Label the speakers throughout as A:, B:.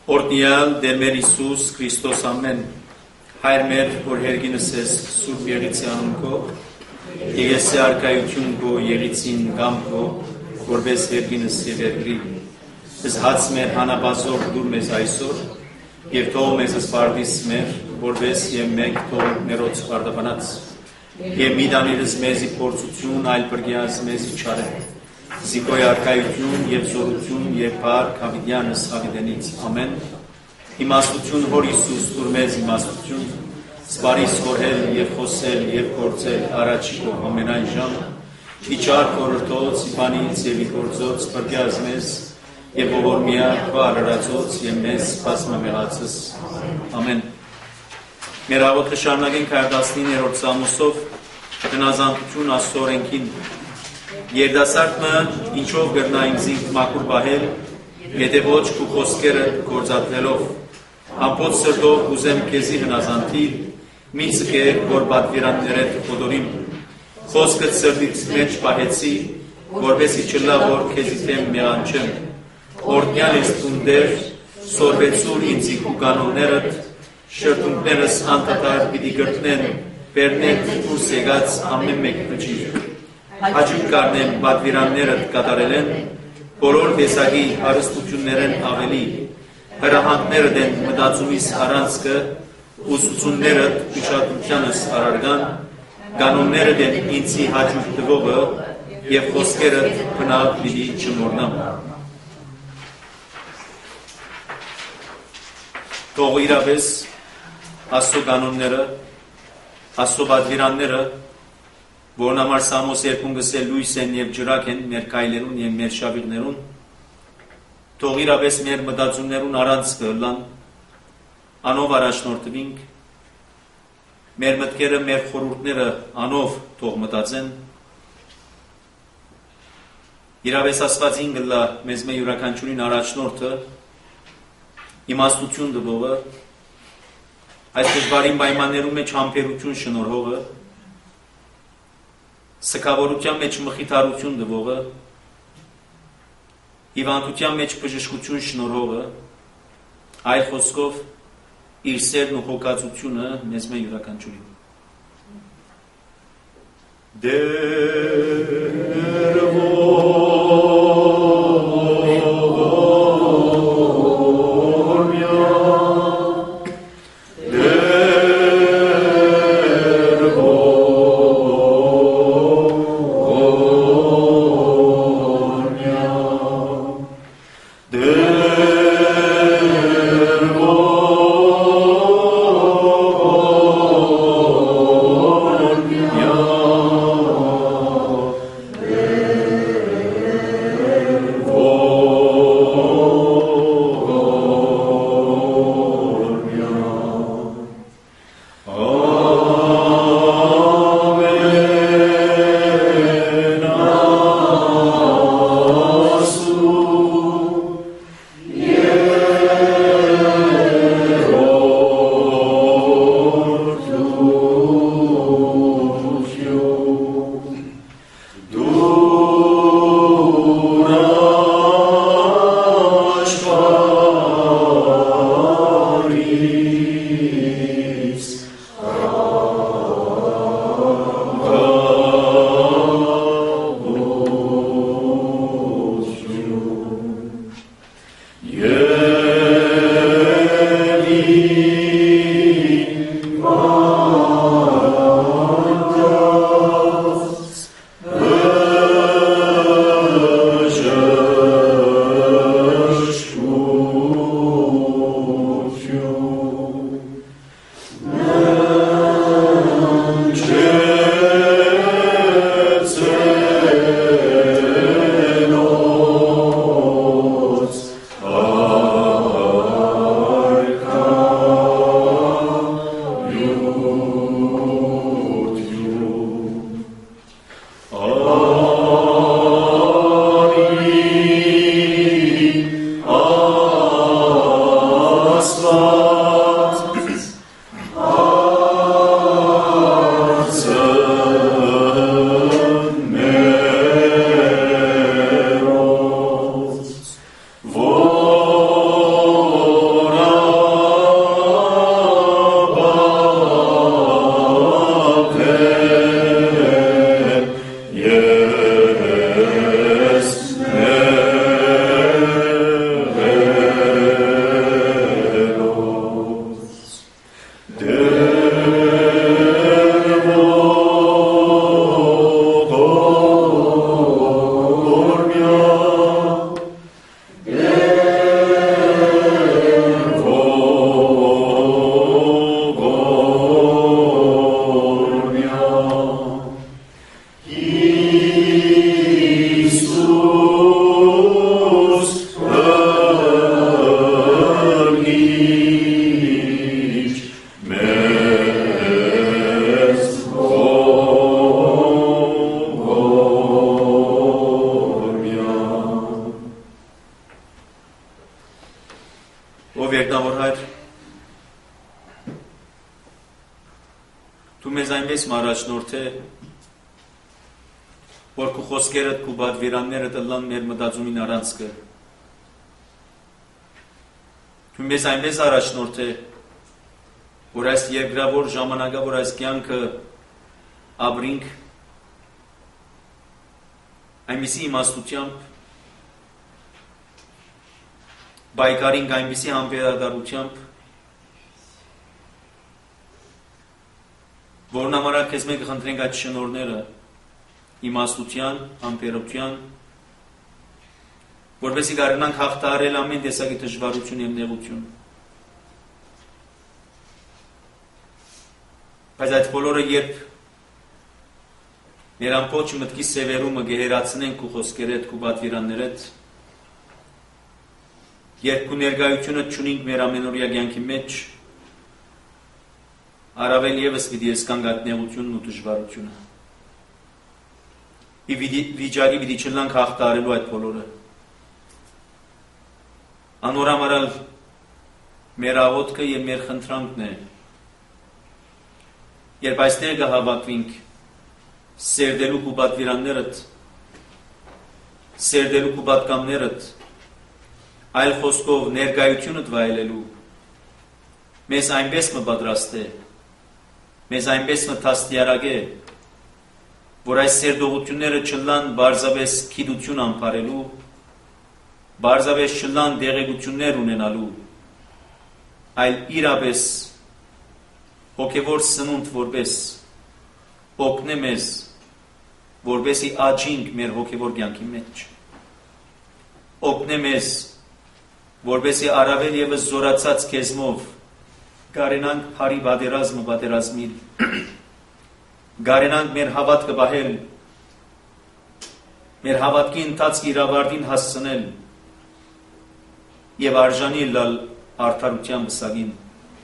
A: Օրհնյալ Տեր մեր Հիսուս Քրիստոս ամեն Հայր մեր որ հերգինս ես Սուրբ Եղեցի անուն քո Եղեսի արքայություն քո Եղեցին գամ քո որպես հերգինս եւ երկրի Ես հաց մեր հանապազոր դուր մեզ այսօր եւ թող մեզ սպարդիս մեր որպես եւ մենք թող ներոց վարդապանած եւ մի դանիրս մեզի փորձություն այլ բրգիած մեզի չարե Զիկոյ արքայություն եւ զորություն եւ փառք հավիտյանս հավիտենից ամեն իմաստություն հոր Հիսուս դուր մեզ իմաստություն սպարիս հորել եւ խոսել եւ գործել առաջիկո ամենայն ժամ իջար խորհրդոց իբանից եւ իգործոց բրգիած մեզ եւ ողորմիա բարարացոց եւ մեզ բազմամեղացս ամեն Մեր աղոթքը շարունակենք 19-րդ Սամուսով տնազանդություն աստորենքին Երդասարտը ինչով գրնա ինձինք մաքուր բահել, եթե ոչ քու խոսքերը գործադրելով, ամբողջ սրտով ուզեմ քեզի հնազանդիլ, մի ցկեր որ պատվիրաններդ կոտորիմ, խոսքդ սրտից մեջ պահեցի, որպեսզի չլա որ քեզի դեմ մեղանչեմ, օրհնյալ ես տունդեր, սորվեցուր ինձի քու կանոններդ, շրթունքներս անդադար պիտի գրտնեն, բերնեն դուրս եկած ամեն մեկ փչիր Հաջիկ կարնեմ պատվիրաններըդ կատարել են, բոլոր տեսակի հարստություններն ավելի, հրահանքներըդ են մտածումիս առանցքը, ուսուցուններըդ ուշադրությանս արարգան, կանոններըդ են ինձի հաջիկ տվողը և խոսքերըդ բնավ պիտի չմորնամ։ Թող իրապես աստծո կանոնները, աստծո պատվիրանները Որն համար Սամոս երկուն գսել լույս են և ջրակ են մեր կայլերուն և մեր շավիղներուն, թող իրապես մեր մտածումներուն առանց կըլան, անով առաջնորդվինք, մեր մտքերը, մեր խորհուրդները անով թող մտածեն, իրապես ասվածին գլա մեզ մեր յուրաքանչյուրին առաջնորդը, իմաստություն դվողը, այս դժվարին պայմաններում մեջ համբերություն շնորհողը, Սքավորության մեջ մխիթարություն դվողը, հիվանդության մեջ բժշկություն շնորհողը, այլ խոսքով իր սերն ու հոգացությունը մեզ մեր յուրաքանչյուրին։ Ով երկնավոր Հայր, Դու մեզ այնպես առաջնորդ է, որ քո խոսքերդ, քո պատվիրաններդ ըլլան մեր մտածումին առանցքը։ Դու մեզ այնպես առաջնորդ է, որ այս երկրավոր ժամանակավոր այս կյանքը ապրինք այնպիսի իմաստությամբ, բայկարինք այնպիսի համբերատարությամբ, որն համար քեզ մենք խնդրենք այդ շնորհները իմաստության, համբերության, որպեսզի կարողանանք հաղթահարել ամեն տեսակի դժվարություն եւ նեղություն։ Բայց այդ բոլորը երբ մեր ամբողջ մտքի սևերումը գեհերացնենք քո խոսքերդ, քո պատվիրաններդ, երբ քո ներկայությունը ճունենք մեր ամենօրյա կյանքի մեջ, առավել եւս պիտի եսկանք այդ նեղությունն ու դժվարությունը։ Վիճակի պիտի չլանք հաղթահարելու այդ բոլորը։ Անորամարալ մեր աղոթքը եւ մեր խնդրանքն է, երբ այստեղ կհավաքվենք սերդելու քո պատվիրաններդ, սերդելու քո պատկամներդ, այլ խոսքով ներկայությունդ վայելելու, մեզ այնպես մպատրաստ է, մեզ այնպես մտաստիարակ է, որ այս սերդողությունները չլան բարձավես գիտություն ամփարելու, բարձավես չլան դեղեցություններ ունենալու, այլ իրապես հոգևոր սնունդ որպես օգնե մեզ, որպեսզի աճինք մեր հոգևոր կյանքի մեջ, օգնե մեզ, որպեսզի առավել եւս զորացած քեզմով կարենանք բարի պատերազմը պատերազմիլ, կարենանք մեր հավատքը պահել, մեր հավատքի ընթացքի իրավարտին հասցնել եւ արժանի լալ արդարության վսակին։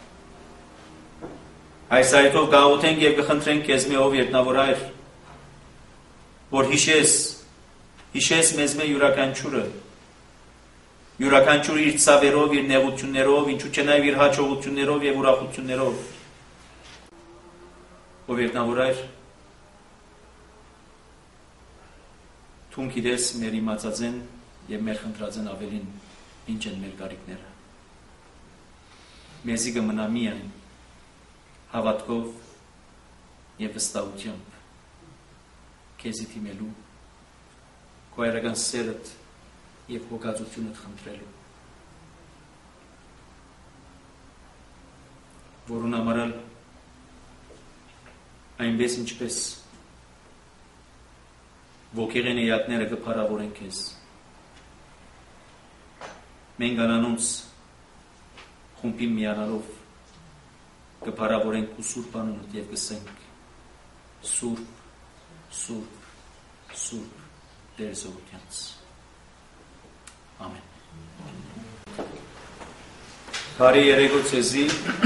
A: Այս այդով գաղութենք եւ կխնդրենք քեզ մեով երկնավոր Հայր, որ հիշես մեզ մե յուրաքանչյուրը իր ցավերով, իր նեղություններով, ինչու՞ չէ նաեւ իր հաջողություններով եւ ուրախություններով։ Ով երկնավոր Հայր, Դու գիտես մեր իմացածեն եւ մեր խնդրածեն ավելին ինչ են մեր կարիքները։ Մեզի կմնա միայն հավատքով եւ վստահությամբ քեզի դիմելու, քո այրական սերդ եւ հոգացությունդ խնդրելու, որուն համարալ այնպես ինչպես ոգեղեն էյակները կփարավորեն քեզ, մենք անանոնց խումբին միանալով կփարավորենք ու սուրբ անունդ եւ կսենք սուրբ, սուրբ, սուրբ Տեր Զորությանց։ Ամեն։ Բարի երեկո ցեզի։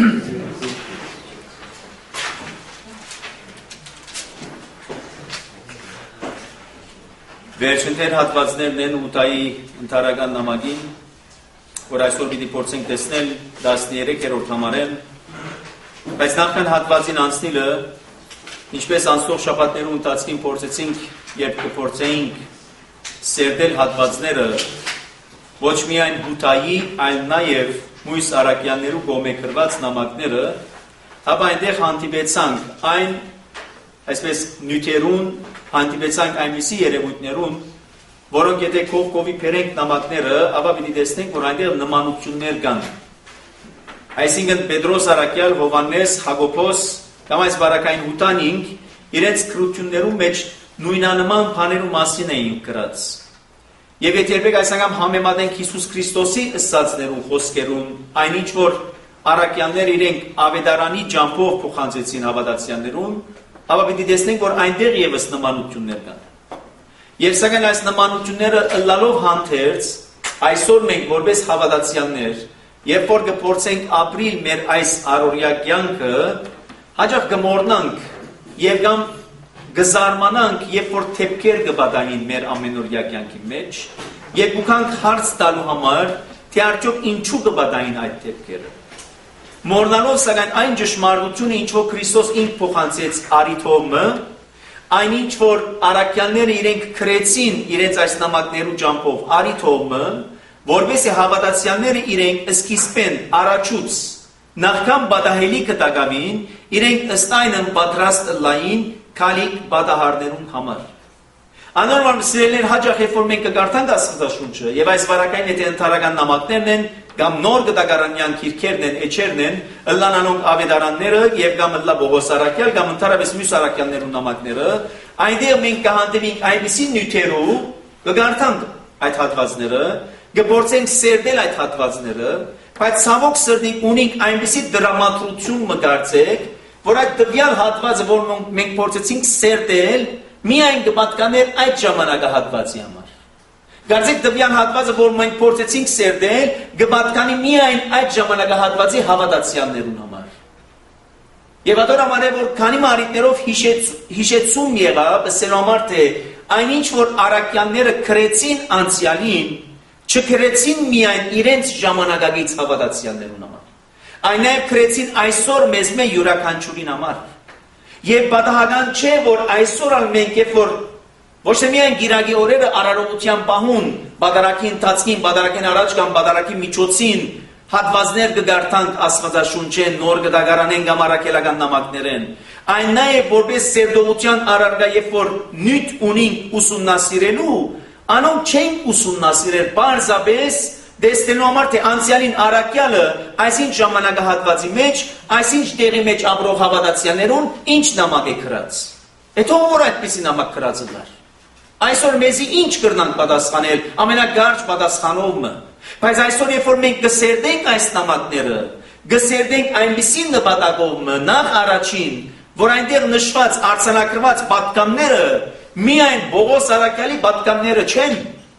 A: Վերջնտեր հատվածներն են ուտայի ընթարական նամակին, որ այսօր պիտի փորձենք տեսնել 13-րդ համարեն, բայց նախքան հատվածին անցնելը, ինչպես անցող շաբաթներու ընթացքին փորձեցինք, երբ կփորձեինք սերդել հատվածները, ոչ միայն ուտայի, այլ նաև մույս արաքյաններու կողմէ գրված նամակները, ապա այնտեղ հանդիպեցանք այն, այսպես նյութերուն, հանդիպեցանք այնպիսի երևույթներուն, որոնք եթե կողի բերենք նամակները, ապա պիտի տեսնենք, որ այնտեղ նմանություններ կան։ Այսինքն Պետրոս Արաքյալ, Հովհաննես, Հակոբոս կամ այս բարակային հութանինք իրենց քրություններու մեջ նույնանման բաներու մասին էին գրած։ Եվ եթե երբեք այս անգամ համեմատենք Հիսուս Քրիստոսի ըսածներուն, խոսքերուն, այնինչ որ արաքյանները իրենք ավետարանի ջամփով փոխանցեցին հավատացյալներուն, ապա պիտի տեսնենք, որ այնտեղ եւս նմանություններ կան։ Եվ սակայն այս նմանությունները ըլլալով հանդերձ, այսօր մենք որպես հավատացյալներ, երբ որ կփորձենք ապրիլ մեր այս առօրյա կյանքը, հաճախ կմոռնանք եւ կամ կզարմանանք, երբ որ թեփքեր կպատահին մեր ամենօրյա կյանքի մեջ, եւ ուքանք հարց տալու համար, թե արդյոք ինչու կբադային այդ դեպքերը։ Մոռնալով սակայն այն ճշմարտությունը, ինչ որ Քրիստոս ինք փոխանցեց արիթոմը, այնինչ որ առաքյալները իրենք քրեցին իրենց այս նամակներու ճամփով արիթոմը, որովհետեւ հավատացյալները իրենք սկիզբեն առաջուց նախքան բադահելիքը տակավին, իրենք ըստ այնն պատրաստ լային քալիք բադահարներուն համար։ Անորմալ սիրելիներ, հաճախ երբ որ մենք կգարտանք Աստվածաշունչը, եւ այս վարակային եթե ընթարական նամակներն են, կամ նոր գտակարանյան քիրքերն են, էջերն են, ըլլան անոնք ավետարանները եւ կամ ըլլա Բողոս Արաքյալ, կամ ընդհանրապես մյուս արաքյալներու նամակները, այնտեղ մենք կհանդիպենք այնպիսի նյութերով, կգարտանք այդ հատվածները, կփորձենք սերտել այդ հատվածները, բայց ցավոք սրտի ունենք այնպիսի դրամատրություն մգարցեք, որ այդ տվյալ հատվածը, որ մենք փորձեցինք սերտել, միայն կպատկաներ այդ ժամանակահատվածի համար։ Գարձեք տվյալ հատվածը, որ մենք փորձեցինք սերտել, կպատկանի միայն այդ ժամանակահատվածի հավատացյալներուն համար։ Եվ ադոր համար է, որ քանի մարիտներով հիշեցում եղավ, ասելու համար թե այնինչ որ առաքյալները քրեցին անցյալին, չքրեցին միայն իրենց ժամանակագից հավատացյալներուն համար։ Այն նաև քրեցին այսօր մեզ մե յուրաքանչյուրին համար։ Եվ պատահական չէ, որ այսօր ալ մենք երբ որ ոչ թե միայն գիրագի օրերը արարողության պահուն, բադարակի ընթացքին, բադարակին առաջ կամ բադարակի միջոցին հատվածներ կգարտանք Աստվածաշունչեն, նոր գտակարանեն կամ առաքելական նամակներեն, այն նաև որպես սերտողության առարգա, երբ որ նյութ ունին ուսումնասիրելու, անոնք չեն ուսումնասիրել պարզապես դեսնելու համար թե անցյալին առաքյալը այսինչ ժամանակահատվածի մեջ, այսինչ տեղի մեջ ապրող հավատացյալներուն ինչ նամակ է գրած։ Հետո որ այդպիսի նամակ գրածը դար։ Այսօր մեզի ինչ կրնանք պատասխանել, ամենագարճ պատասխանողը։ Բայց այսօր երբ որ մենք կսերտենք այս նամակները, կսերտենք այնպիսի նպատակով նախ առաջին, որ այնտեղ նշված արձանագրված պատգամները միայն Բողոս Արաքյալի պատգամները չեն։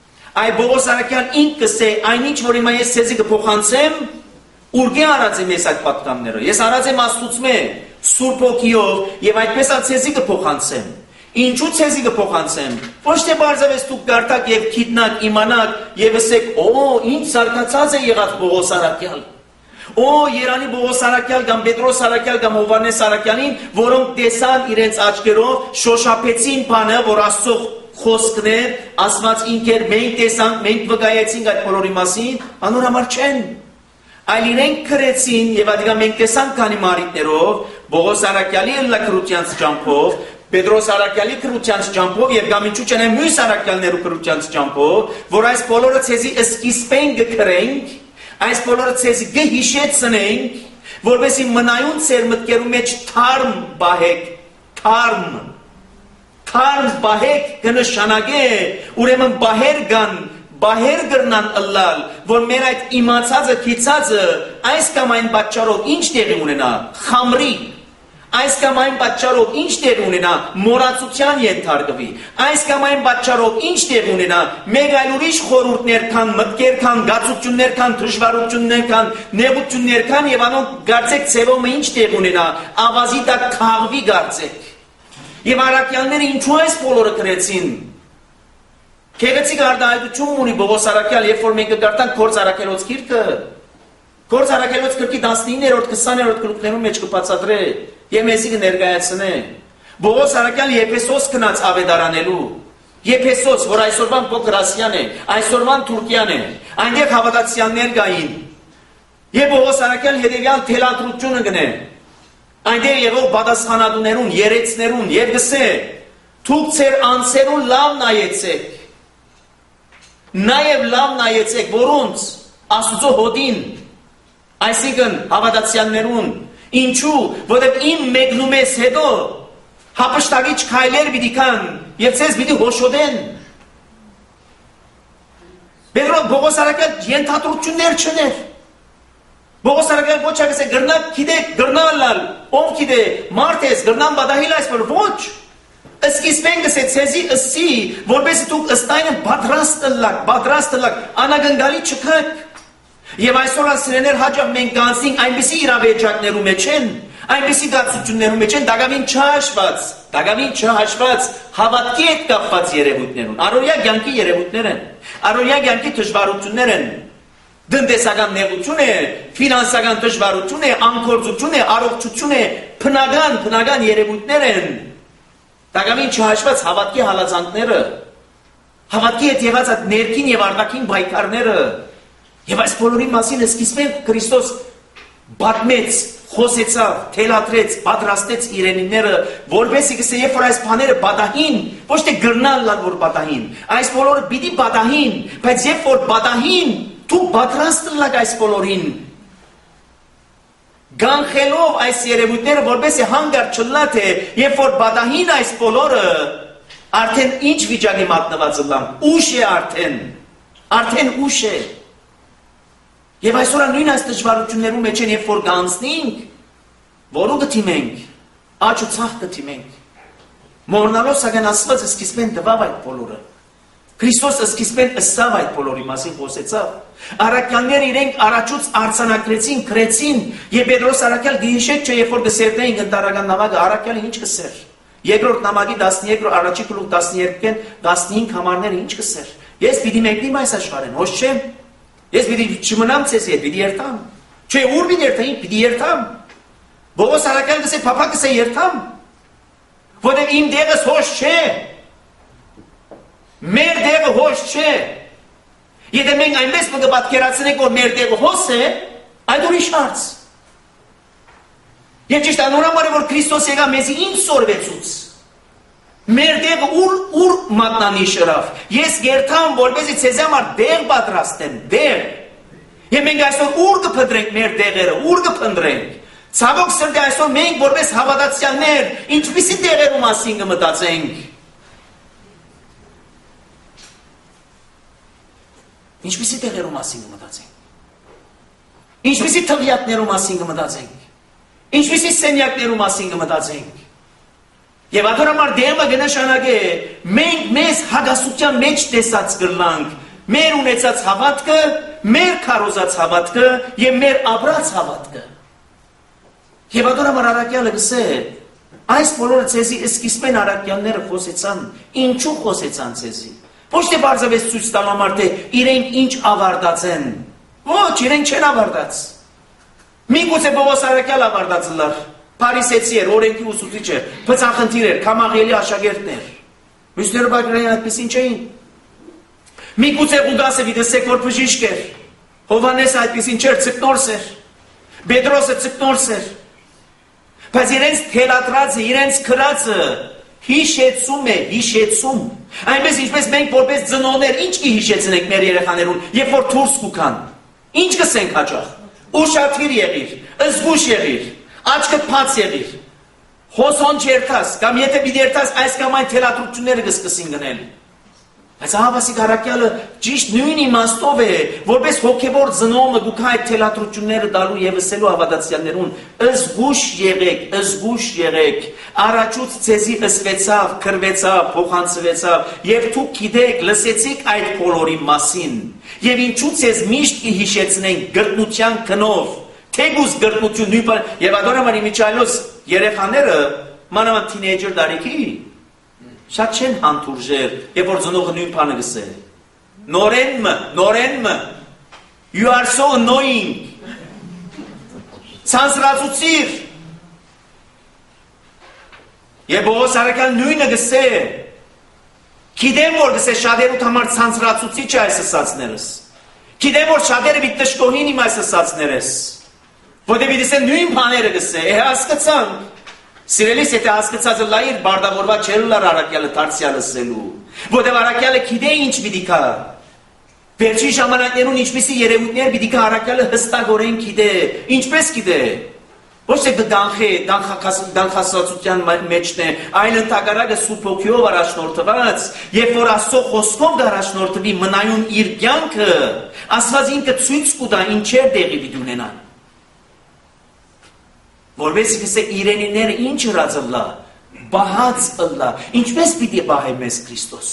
A: Այ Բողոս Արաքյալ ինքս է այնինչ որ հիմա ես ցեզի կփոխանցեմ, ուրգե արած եմ ես այդ պատգամները։ Ես արած եմ Աստծո Սուրբ Հոգիով եւ այդպես ցեզի կփոխանցեմ։ Ինչու ցեզի կփոխանցեմ։ Ոչ թե բարձավես դուք գարտակ եւ քիտնակ իմանաք եւ ասեք, «Օ, ինչ զարգացած է եղած Բողոս Արաքյալ»։ Օ, Երանի Բողոս Արաքյալ կամ Պետրոս Արաքյալ կամ Հովհաննես Արաքյալին, որոնք տեսան իրենց աչքերով, շոշափեցին բանը, որ Աստծո խոսքն է, ասված ինքեր մենք տեսանք, մենք վկայեցինք այդ բոլորի մասին, անոր համար չեն։ Այլ իրենք քրեցին եւ ադիգա մենք տեսանք քանի մարիտներով, Բողոս Արաքյալի լքրության ճամփով, Պետրոս Արաքյալի քրության ճամփով եւ գամիչու չեն մյուս արաքյալներու քրության ճամփով, որ այս բոլորը ցեզի սկիզբեն գկրենք, այս բոլորը ցեզի գհիշեցնենք, որովհետեւ մնայուն ծեր մտքերու մեջ թարմ բահեք, թարմ բահեք կնշանակե, ուրեմն բահեր գրնան ըլլալ, որ մեր այդ իմացածը, քիծածը, այս կամ այն պատճառով ինչ տեղի ունենա, խամրի, այս կամ այն պատճառով ինչ տեղի ունենա, մոռացության ենթարկվի, այս կամ այն պատճառով ինչ տեղի ունենա, մեկ այլ ուրիշ խորհուրդներ կան, մտքեր կան, գացություններ կան, դժվարություններ կան, նեղություններ կան եւ անոնք գարցեք ցևոմը ինչ տեղի ունենա, ավազի տակ քաղվի գարցեք։ Եվ առաքյալները ինչու այս բոլորը գրեցին։ Քեղեցիկ արտահայտություն ունի Բողոս Արաքյալ, երբ որ մենք կգարտանք Գործ Արաքելոց գիրքը, Գործ Արաքելոց գրքի 19-րդ 20-րդ գլուխներում մեջ կբացատրե եւ մեզի կներկայացնե։ Բողոս Արաքյալը Եփեսոս գնաց ավետարանելու։ Եփեսոս, որ այսօրվան Պոկրասիան է, այսօրվան Թուրքիան է, այնտեղ հավատացյալներ կային։ Եվ Բողոս Արաքյալը հետեւյալ թելադրությունը գնե։ Այնտեղ եղող պատասխանատուներուն, երեցներուն եւ գսե. «Դուք ձեր անձերուն լավ նայեցեք»։ Նաև լավ նայեցեք, որոնց Աստծո հոդին, այսինքն հավատացյալներուն, ինչու, որովհետև իմ մեկնումես հետո հապշտագիչ քայլեր պիտի կան եւ ցեզ պիտի հոշոտեն։ Բողոս Արաքյալ ենթադրություններ չներ։ Բողոս Արաքյալ ոչ ասե գրնակ գիտեք, գրնալալ, ով գիտե, մարդես գրնան բադահիլ այսպես ոչ։ Սկիզբեն գսե ցեզի ըսի, որպես դուք ըստայնը պատրաստ լակ, անագնգալի չկաք։ Եվ այսօր ասիրեներ հաճախ մենք կանցնենք այնպիսի իրավիճակներու մեջ են, այնպիսի դարձություններու մեջ են, դակավին չհաշված հավատքի հետ կապված երևույթներ են, առօրյա կյանքի երևույթներ են, առօրյա կյանքի դժվարություններ են։ Տնտեսական նեղություն է, ֆինանսական դժվարություն է, անկործություն է, առողջություն է, բնական երևույթներ են։ Դակամին չհաշված հավատքի հալածանքները, հավատքի հետ եղած այդ ներքին եւ արտաքին պայքարները, եւ այս բոլորի մասին սկիզբեն Քրիստոս բացմեց, խոսեցավ, թելադրեց, պատրաստեց իրենիները, որովհետեւ գսե երբ որ այս բաները բադահին, ոչ թե գրնալ լալ որ բադահին, այս բոլորը պիտի բադահին, բայց երբ որ բադահին, դու պատրաստ լակ այս բոլորին։ Գանխելով այս երևույթները, որովհետեւ հանգար չլա թե երբ որ բադահին այս բոլորը, արդեն ինչ վիճակի մատնված լամ, ուշ է արդեն ուշ է։ Եվ այսօր նույն այս դժվարություններում մեջ են, երբ որ գանցնենք, որու գտիմենք, աճ ու ցախ գտիմենք։ Մոռնալով սակայն Աստված սկիզբեն տվավ այդ բոլորը։ Քրիստոսը սկիզբեն ըսավ այդ բոլորի մասին խոսեցավ։ Առաքյալները իրենք առաջուց արձանագրեցին, քրեցին, եւ Պետրոս առաքյալ դիհիշեք չէ, երբ որ գսերտեին ընտարական նամակը, առաքյալը ինչ կսեր։ Երկրորդ նամակի 13 առաջի գլուխ 12-ին 15 համարները ինչ կսեր։ Ես պիտի մեկնեմ այս աշխարհին, ոչ չէ։ Ես պիտի չմնամ ցես հետ, պիտի երթամ։ Չէ, ուր պիտի երթամ, պիտի երթամ։ Բողոս առաքյալը գսե փափա գսե երթամ։ Որտեղ իմ դեղը հոշ չէ։ Մեր դեղը հոշ չէ։ Եթե մենք այնպես կպատկերացնենք, որ մեր դեղը հոս է, այդ ուրիշ հարց։ Եվ ճիշտ անորամար է, որ Քրիստոս եկավ մեզի ինչ սորվեցուց։ Մեր դեղը ուր մատնանիշ ըրավ։ Ես երթամ, որպեսզի ցեզ համար դեղ պատրաստեմ, դեղ։ Եվ մենք այսօր ուր կփնտրենք մեր դեղերը, ուր կփնտրենք։ Ցավոք սրտի այսօր մենք որպես հավատացյալներ ինչպիսի դեղերու մասին կմտածենք։ Ինչպիսի դեղերու մասին կմտածենք։ Ինչպիսի թղիաթներու մասին կմտածենք։ Ինչպիսի սենյակներու մասին կմտածենք։ Եվ ադորամար դեղը կնշանակե մենք մեզ հագասության մեջ տեսած կլանք, մեր ունեցած հավատքը, մեր քարոզած հավատքը եւ մեր ապրած հավատքը։ Եվ ադորամար առաքյալը գսե այս բոլորը ցեզի սկիզբեն առաքյալները խոսեցան, ինչու խոսեցան ցեզի։ Ոչ թե բարձավես ցույց տալ համար թե իրենք ինչ ավարտած են։ Ոչ, իրենք չեն ավարտած։ Միգուցե Պողոս առաքյալ ավարտած լար։ Փարիսեցի էր, օրենքի ուսուցիչ էր, բծախնդիր էր, Քամաղիելի աշակերտներ։ Մյուսները բակրային այդպեսին չէին։ Միգուցե Ղուդասը վիդեսեք որ բժիշկ էր։ Հովհաննեսը այդպեսին չէր, ցկնորս էր։ Պետրոսը ցկնորս էր։ Բայց իրենց թելադրածը, իրենց քրածը հիշեցում։ Այնպես ինչպես մենք որպես ծնողներ ինչ կհիշեցնենք մեր երեխաներուն, երբ որ դուրս կգան։ Ինչ կսենք հաճախ։ Ուշադիր եղիր, զգուշ եղիր, աչքդ բաց եղիր։ Հոսոն չերթաս, կամ եթե պիտի երթաս, այս կամ այն թելադրությունները կսկսին գնել։ Բայց ահավասիկ առաքյալը ճիշտ նույն իմաստով է, որպես հոգևոր ծնողը գուքա այդ թելադրությունները տալու եւ ասելու հավատացյալներուն, զգուշ եղեք, առաջուց ցեզի ըսվեցավ, քրվեցավ, փոխանցվեցավ, եւ դուք գիտեք, լսեցիք այդ բոլորի մասին։ Եվ ինչու ցեզ միշտ կհիշեցնենք գրտնության քնով, թեգուս գրտնություն նույն բան, եւ ադորամար իմիջայլոս երեխաները, մանավանդ թինեյջեր տարիքի շատ չեն հանդուրժեր, երբ որ ծնողը նույն բանը գսե։ Նորենմը, you are so annoying։ Ցանցրացուցիր։ Եվ Պողոս առաքյալ նույնը գսե։ Գիտեմ որ գսե շատերուդ համար ցանցրացուցիչ է այս ասածներս։ Գիտեմ որ շատերը պիտի տշկոհին իմ այս ասածներս։ Որտեղ պիտի ասեն նույն բաները գսե, հասկացանք։ Սիրելիս, եթե հասկացածը լայր բարդավորված չէ լար առաքյալը դարձյալ ասելու, որտեղ առաքյալը գիտե ինչ պիտի կա։ Վերջին ժամանակներուն ինչպիսի երևույթներ պիտի կա առաքյալը հստակորեն գիտե, ինչպես գիտե։ Ոչ թե դանխասացության մեջն է, այլ ընդհակառակը Սուրբ Հոգիով առաջնորդված, երբ որ Աստծո խոսքով առաջնորդվի մնայուն իր կյանքը, Աստված ինքը ցույց կտա ինչեր տեղի պիտի ունենան։ Որպես գսե իրենիները ինչ ըրած ըլլա, բահած ըլլա, ինչպես պիտի բահե մեզ Քրիստոս։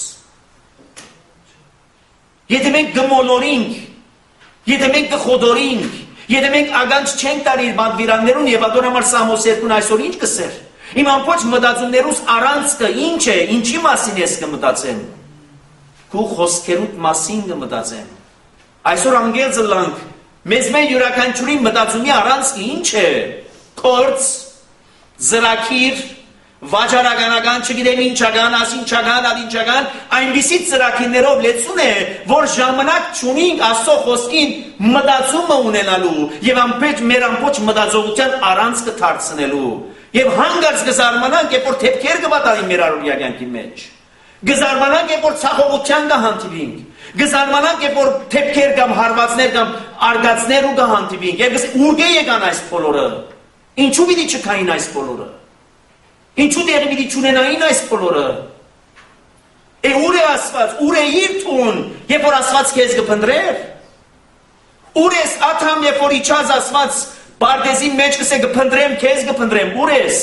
A: Եթե մենք գմոլորինք, եթե մենք կխոդորինք, եթե մենք ագանջ չենք տար իր բանդվիրաններուն եւ ադորամար Սամոս 2-ն այսօր ինչ կսեր։ Իմ ամբողջ մտածումներուս առանցքը ինչ է, ինչի մասին ես կմտածեմ։ Քու խոսքերուդ մասին կմտածեմ։ Այսօր անգելձը լանք, մեզ մեր յուրաքանչյուրի մտածումի առանցքի ինչ է, կորց, զրակիր, վաճառականական, չգիտեմ ինչական, ասինչական, ադինչական, այնպիսի ծրագիրներով լեցուն է, որ ժամանակ չունենք Աստծո խոսքին մտածումը ունենալու եւ մեր ամբողջ մտածողության առանցքը դարձնելու եւ հանգարց կզարմանանք, երբ որ թեփքեր կվատալի մեր առօրյա կյանքի մեջ, կզարմանանք, երբ որ ցախողության կհանդիպենք, կզարմանանք, երբ որ թեփքեր կամ հարվածներ կամ արգածներ ու կհանդիպենք, եւ ուր եկան այս բոլորը, ինչու պիտի չկային այս բոլորը, ինչու դեղի պիտի չունենային այս բոլորը, ուր է Աստված, ուր է իր տուն, երբ որ Աստված քեզ կփնտրեր, ուր ես աթամ, երբ որ իջած Աստված Պարտեզի մեջ կսե կփնտրեմ, քեզ կփնտրեմ, ուր ես,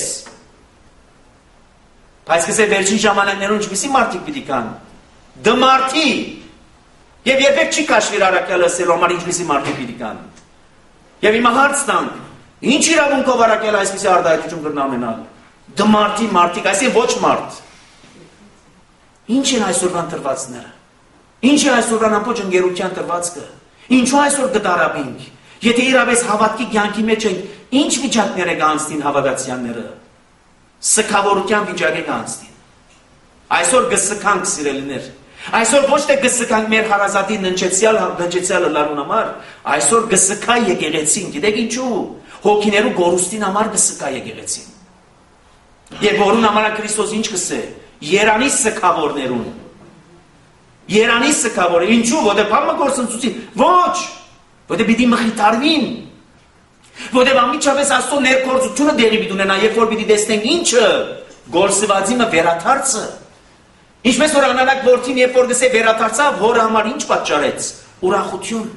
A: բայց կսե վերջին ժամանակներում ինչպիսի մարդիկ պիտի կան, դմարդի, եւ երբեք չի կաշվիր առաքյալը ասելու համար ինչպիսի մարդիկ պիտի կան, եւ հիմա հարց տանք, ինչ իրավունքով առաքյալը այսպիսի արտահայտություն կրնա ունենալ, դմարդի մարդիկ, այսինքն ոչ մարդ, ինչ են այսօրվան տրվածները, ինչ է այսօրվան ամբողջ ընկերության տրվածքը, ինչու այսօր կդարաբենք, եթե իրավես հավատքի կյանքի մեջ են, ինչ վիճակներ է կանցնին հավատացյանները, սքավորության վիճակ է կանցնին, այսօր գսկանք սիրելիներ, այսօր ոչ թե գսկանք մեր հարազատի ննջեցյալը լարուն համար, այսօր գսկա եկեղեցին, գիտեք ինչու, հոգիներու գորուստին համար գսկա եկեղեցին, եւ որուն համար Քրիստոս ինչ կսե, Երանի սքավորներուն, Երանի սքավորը, ինչու, որտեղ բամը գործընծուցի, ոչ, որտեղ պիտի մխիթարվին, որտեղ ամիջապես Աստծո ներգործությունը դեղի պիտի ունենա, երբ որ պիտի տեսնենք ինչը, գործվածիմը վերաթարցը, ինչպես որ անանակ որդին, երբ որ գսե վերաթարցավ, հորը համար ինչ պատճառեց, ուրախություն,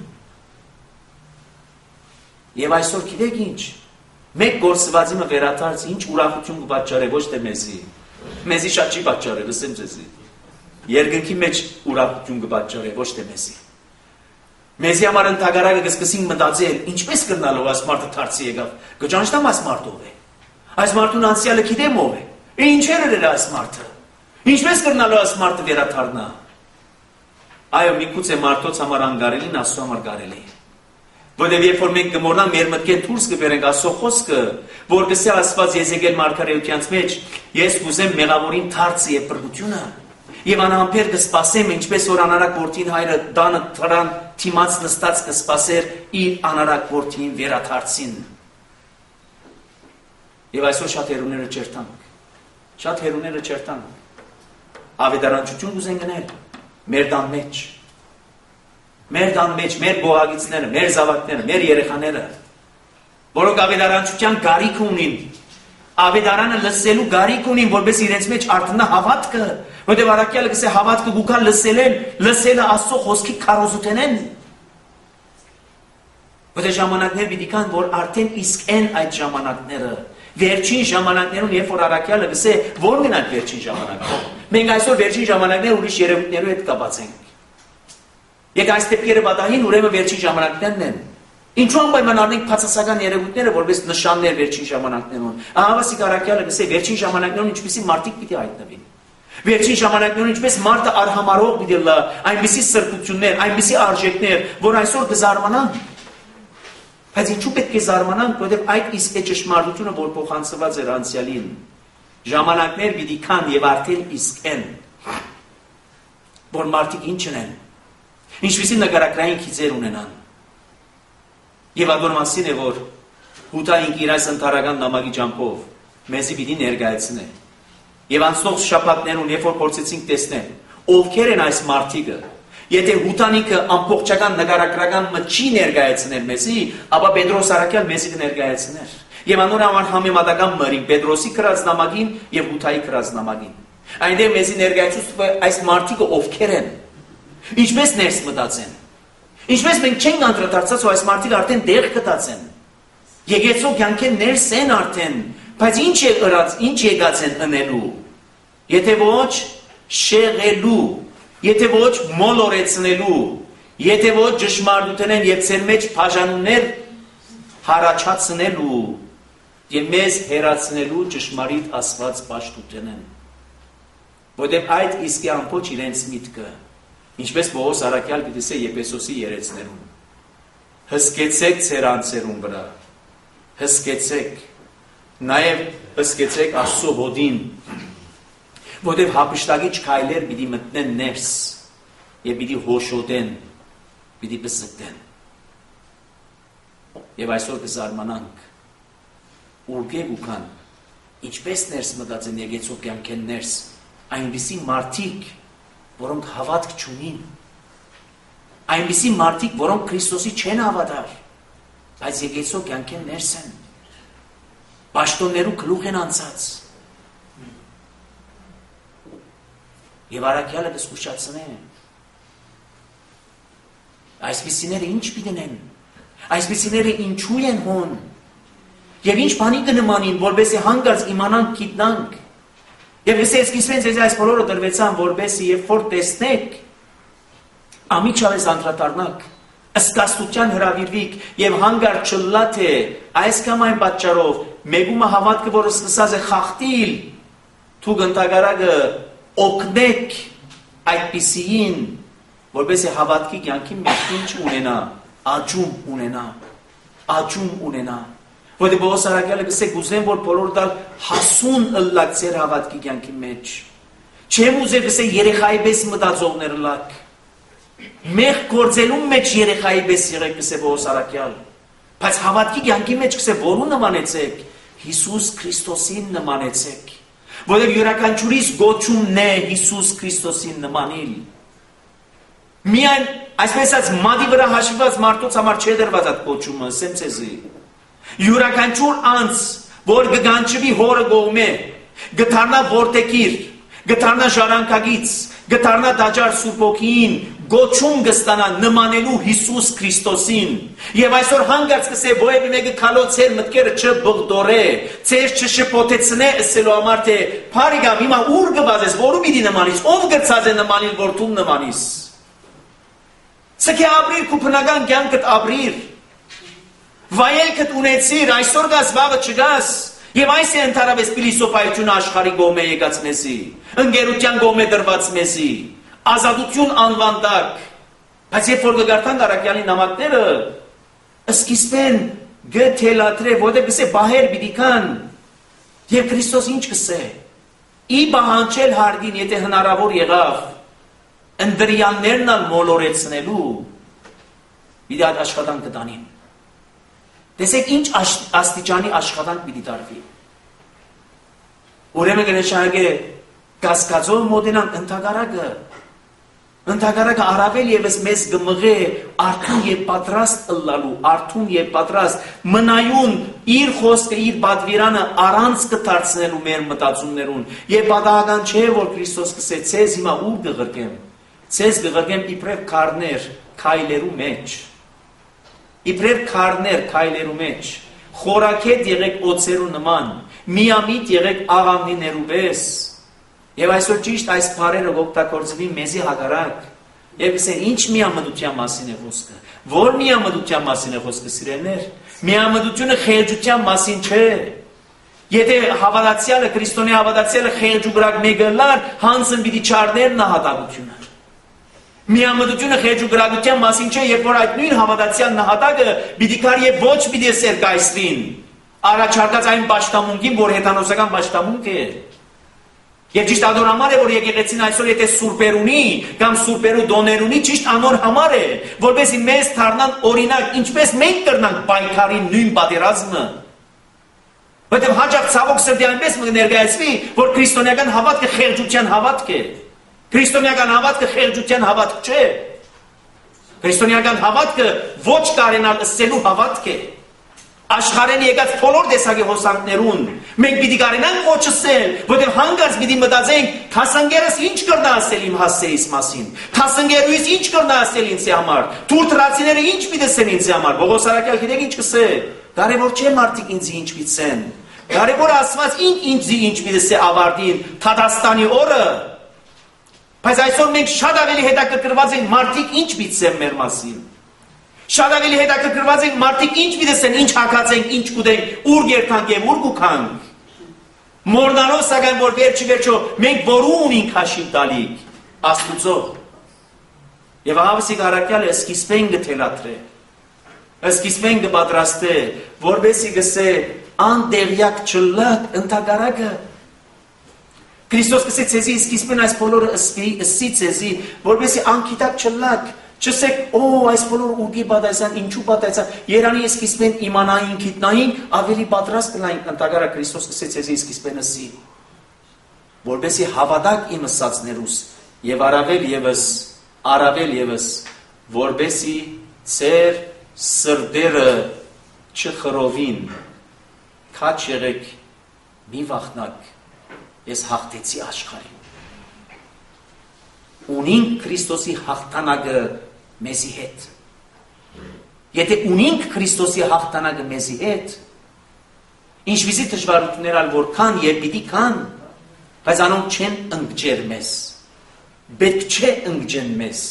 A: եւ այսօր գիտեք ինչ, մեկ գործվածիմը վերաթարց, ինչ ուրախություն կպատճառե, ոչ թե մեզի շատ չի պատճառել, լսեմ ձեզի, երկնքի մեջ ուրախություն կպատճառե, ոչ թե մեզի համար ընդհակառակը կսկսենք մտածել, ինչպես կրնալով այս մարդը դարձի եկավ, կճանչնամ այս մարդով է, այս մարդուն անցյալը գիտեմ ով է, ինչեր էր այս մարդը, ինչպես կրնալով այս մարդը վերաթարնա, այո, միգուցե մարդոց համար անգարելին, Աստծո համար կարելի է, որտեղ երբ որ մենք կմոռնանք մեր մտքեն դուրս կբերենք Աստծո խոսքը, որ գսե Աստված Եզեկիել մարգարեությանց մեջ, ես կուզեմ մեղավորին թարցը եւ բրգությունը, եւ անհամբեր կսպասեմ, ինչպես որ անարակ որդին հայրը դանը թրան թիմած նստած կսպասեր իր անարակ որդին վերաթարցին։ Եվ այսօր շատ հերուները չերտանք, ավետարանչություն կուզեն գնել մեր դան մեջ, մեր գոհագիցները, մեր զավակները, մեր երեխաները, որոնք ավետարանչության գարիք ունին, ավետարանը լսելու գարիք ունին, որպես իրենց մեջ արտնա հավատքը, որտեղ առաքյալը կսե հավատքը գուքա լսելը Աստծո խոսքի քարոզութենեն, որտեղ ժամանակներ պիտի կան, որ արդեն իսկ են այդ ժամանակները, վերջին ժամանակներում, երբ որ առաքյալը կսե, որ մենակ վերջին ժամանակներ, մենք այսօր վերջին ժամանակներ ուրիշ երևույթներով հետ կապած ենք, Եկ այս դեպքերը պատահին, ուրեմն վերջին ժամանակներն են։ Ինչու անպայման առնենք բացասական երևույթները, որպես նշաններ վերջին ժամանակներուն։ Ահավասիկ առաքյալը գսե վերջին ժամանակներուն ինչպիսի մարդիկ պիտի հայտնվին։ Վերջին ժամանակներուն ինչպես մարդը արհամարող պիտի լա, այնպիսի սրբություններ, այնպիսի արժեքներ, որ այսօր կզարմանան։ Բայց ինչու պետք է զարմանանք, որովհետև այդ իսկ է ճշմարտությունը, որ փոխանցված էր անցյալին։ Ժամանակներ պիտի կան եւ արդեն իսկ են։ Որ մարդիկ ինչն են։ Ինչպիսի նկարագրային քիծեր ունենան։ Եվ ադոր մասին է, որ հութային իր այս ընթարական նամակի ճամփով մեզի պիտի ներկայացնե։ Եվ անցնող շաբաթներուն, երբ որ փորձեցինք տեսնել, ովքեր են այս մարդիկը, եթե հութանիքը ամբողջական նկարագրական մը չի ներկայացնել մեզի, ապա Պետրոս առաքյալ մեզի կներկայացներ։ Եվ անոր համար համեմատական մրին Պետրոսի գրած նամակին եւ հութայի գրած նամակին։ Այնտեղ մեզի ներկայացուցվում է այս մարդիկը ովքեր են։ Ինչպես ներս մտածեն։ Ինչպես մենք չենք անդրադարձած, որ այս մարդիկ արդեն դեղ գտած են։ Եկեղեցու կյանքեն ներս են արդեն, բայց ինչ է ըրած, ինչ եկած են ընելու։ Եթե ոչ շեղելու, եթե ոչ մոլորեցնելու, եթե ոչ ճշմարտութենեն եւ ծեր մեջ բաժանումներ հարաճացնելու եւ մեզ հերացնելու ճշմարիտ Աստված պաշտութենեն։ Որտեղ այդ իսկի ամբողջ իրենց միտքը Ինչպես Պողոս առաքյալ պիտի Եփեսոսի երեցներում։ Հսկեցեք ձեր անձերուն վրա։ Հսկեցեք։ Նաև հսկեցեք Աստծո հոդին, որտեղ հափշտակիչ քայլեր պիտի մտնեն ներս եւ պիտի հոշոտեն, պիտի բսկտեն։ Եվ այսօր կզարմանանք, ուրգեք ու կան, ինչպես ներս մտածեն եկեցու կյանքեն ներս, այնպիսի մարդիկ, որոնք հավատք չունին, այնպիսի մարդիկ, որոնք Քրիստոսի չեն հավատար, բայց եկեցու կյանքեն ներս են, պաշտոններու գլուխ են անցած։ Եվ առաքյալը կզգուշացնե, այսպիսիները ինչ պիտենեն, այսպիսիները ինչու են հոն, և ինչ բանի կնմանին, որբեսի հանգարց իմանանք գիտնանք, և սկիզբեն ձեզ այս բոլորը դրվեցան, որբեսի երբ որ տեսնեք, ամիջավես անդրադառնաք, ըսկաստության հրավիրվիք և հանգարց չլա թե այս կամ այն պատճառով մեգումը հավատքը, որը սկսած է խախտիլ, թուք ընտագարակը օգնեք այդպիսիին, որբեսի հավատքի կյանքի մեջ ինչ ունենա, աճում ունենա, որտեղ Պողոս առաքյալը գսե գուզեմ, որ բոլոր դալ հասուն ըլլակ ձեր հավատքի կյանքի մեջ, չեմ ուզե գսե երեխայի պես մտածողներ ըլլակ, մեխ գործելու մեջ երեխայի պես եղեք գսե Պողոս առաքյալ, բայց հավատքի կյանքի մեջ գսե որու նմանեցեք, Հիսուս Քրիստոսին նմանեցեք, որտեղ յուրաքանչյուրիս գոչումն է Հիսուս Քրիստոսին նմանիլ։ Միայն այսպես ասած մադի վրա հաշվված մարդոց համար չէ դրված այդ գոչումը, ասեմ ցեզի։ Յուրաքանչյուր անձ, որ կգանչվի հորը գողմե, գտարնա որդեկիր, գտարնա ժառանգագից, գտարնա դաջար Սուրբ Օքին, գոչում կստանա նմանելու Հիսուս Քրիստոսին։ Եվ այսօր հանգարց կսե ովևէ մեկը քալո ձեր մտքերը չբղդորե, ձեր չշփոթեցնե ասելու համար թե «Փարիգամ, հիմա ուր կվազես, որու պիտի նմանիս, ով գծած է նմանիլ, որ դու նմանիս»։ Սքի ապրիր քու բնական կյանքդ ապրիր։ Վայելքդ ունեցիր, այսօր գաս վաղը չգաս։ Եվ այս է ընդհանրապես փիլիսոփայությունը աշխարհի գոմե եկած մեզի, ընկերության գոմե դրված մեզի, ազատություն անվան տակ։ Բայց երբ որ կգարտան առաքյալի նամակները, սկիզբեն գթելատրե, որտեղ գսե բահեր պիտի կան։ Եվ Քրիստոս ինչ գսե։ Ի բահանջել հարգին, եթե հնարավոր եղավ, ընդրյաններն ալ մոլորեցնելու, պիտի այդ աշխատանք կտանին։ Տեսեք ինչ աստիճանի աշխատանք պիտի տարվի։ Ուրեմն կնշանակե կասկածով մոտենան ընդհակառակը առավել եւս մեզ գմղե արթուն եւ պատրաստ ըլլալու, արթուն եւ պատրաստ մնայուն իր խոսքը, իր բադվիրանը առանց կդարձնելու մեր մտածումներուն։ Եվ պատահական չէ, որ Քրիստոս կսե ցեզ հիմա ուր կղրկեմ։ Ցեզ կղրկեմ իբրև քարներ քայլերու մեջ։ Իբրև քարներ քայլերու մեջ, խորակետ եղեք օծերու նման, միամիտ եղեք աղավնիներու պես։ Եվ այսօր ճիշտ այս բառերը օգտագործվի մեզի հակառակ։ Եվ ասեն ինչ միամտության մասին է խոսքը։ Որ միամտության մասին է խոսքը, սիրելիներ։ Միամտությունը խելճության մասին չէ։ Եթե հավատացյալը, քրիստոնյա հավատացյալը խելջ ու գրակ մեկը լար, հանցն պիտի չառներ նահատակությունը։ Միամտությունը խելջ ու գրագության մասին չէ, երբ որ այդ նույն հավատացյալ նահատակը պիտի կար եւ ոչ պիտի սերկայսվին, առաջարկած այն պաշտամունքին, որ հեթանոսական պաշտամունք է։ Եվ ճիշտ ադոր համար է, որ եկեղեցին այսօր եթե սուրբեր ունի կամ սուրբերու դոներ ունի, ճիշտ անոր համար է, որպեսզի մեզ դառնան օրինակ, ինչպես մենք կրնանք պայքարի նույն պատերազմը։ Որտեղ հաջող ցավոք սրտի այնպես ներկայացվի, որ քրիստոնեական հավատքը խելճության հավատք է։ Քրիստոնեական հավատքը խելճության հավատք չէ։ Քրիստոնեական հավատքը ոչ կարենալ ըսելու հավատք է։ Աշխարհեն եկած բոլոր տեսակի հոսանքներուն մենք պիտի կարենանք ոչ ասել, որտեղ հանգարց պիտի մտածենք, թասնգերս ինչ կրնա ասել իմ հասցեիս մասին, թասնգերուից ինչ կրնա ասել ինձ համար, թուրտրացիները ինչ պիտի ասեն ինձ համար։ Պողոս առաքյալ գիտեք ինչ կսե։ Կարևոր չէ մարդիկ ինձ ինչ պիտի։ Կարևորը ասված ինձ ինչ պիտի ասե ավարտին Թադաստանի օրը։ Բայց այսօր մենք շատ ավելի հետաքրքրված ենք մարդիկ ինչ պիտի մեր մասին։ Շատ ավելի հետաքրքրված ենք մարդիկ ինչ պիտի ինչ հակացենք, ինչ կուտենք, ուր գերտանք եւ ուր կուքանք։ Մորնալով սակայն որ վերջի վերջո մենք որու ունենք հաշիվ տալիք Աստուծո։ Եվ ահավասիկ առաքյալը սկիզբեն գթելատրե, սկիզբեն գպատրաստե, որբեսի գսե անդեղյակ չլակ ընթագարակը։ Քրիստոս գսե ցեզի սկիզբեն այս բոլորը ըսի ցեզի, որբեսի անկիտակ չլակ, չսեք այս բոլորը ուղի պատասան, ինչու պատասան, Երանի սկիզբեն իմանային գիտնային, ավելի պատրաստ կլային ընթագարակ Քրիստոս գսե ցեզի սկիզբեն ըսի, որբեսի հավատակ իմ ըսածներուս եւ առավել եւս, որբեսի ծեր սրդերը չխրովին, քաչ եղեք, մի վախնակ, ես հաղթեցի աշխարհին։ Ունինք Քրիստոսի հաղթանակը մեզի հետ։ Եթե ունինք Քրիստոսի հաղթանակը մեզի հետ, ինչպիսի դժվարություններ ալ որքան եւ պիտի կան, բայց անոնք չեն ընկճեր մեզ։ Պետք չէ ընկճեն մեզ։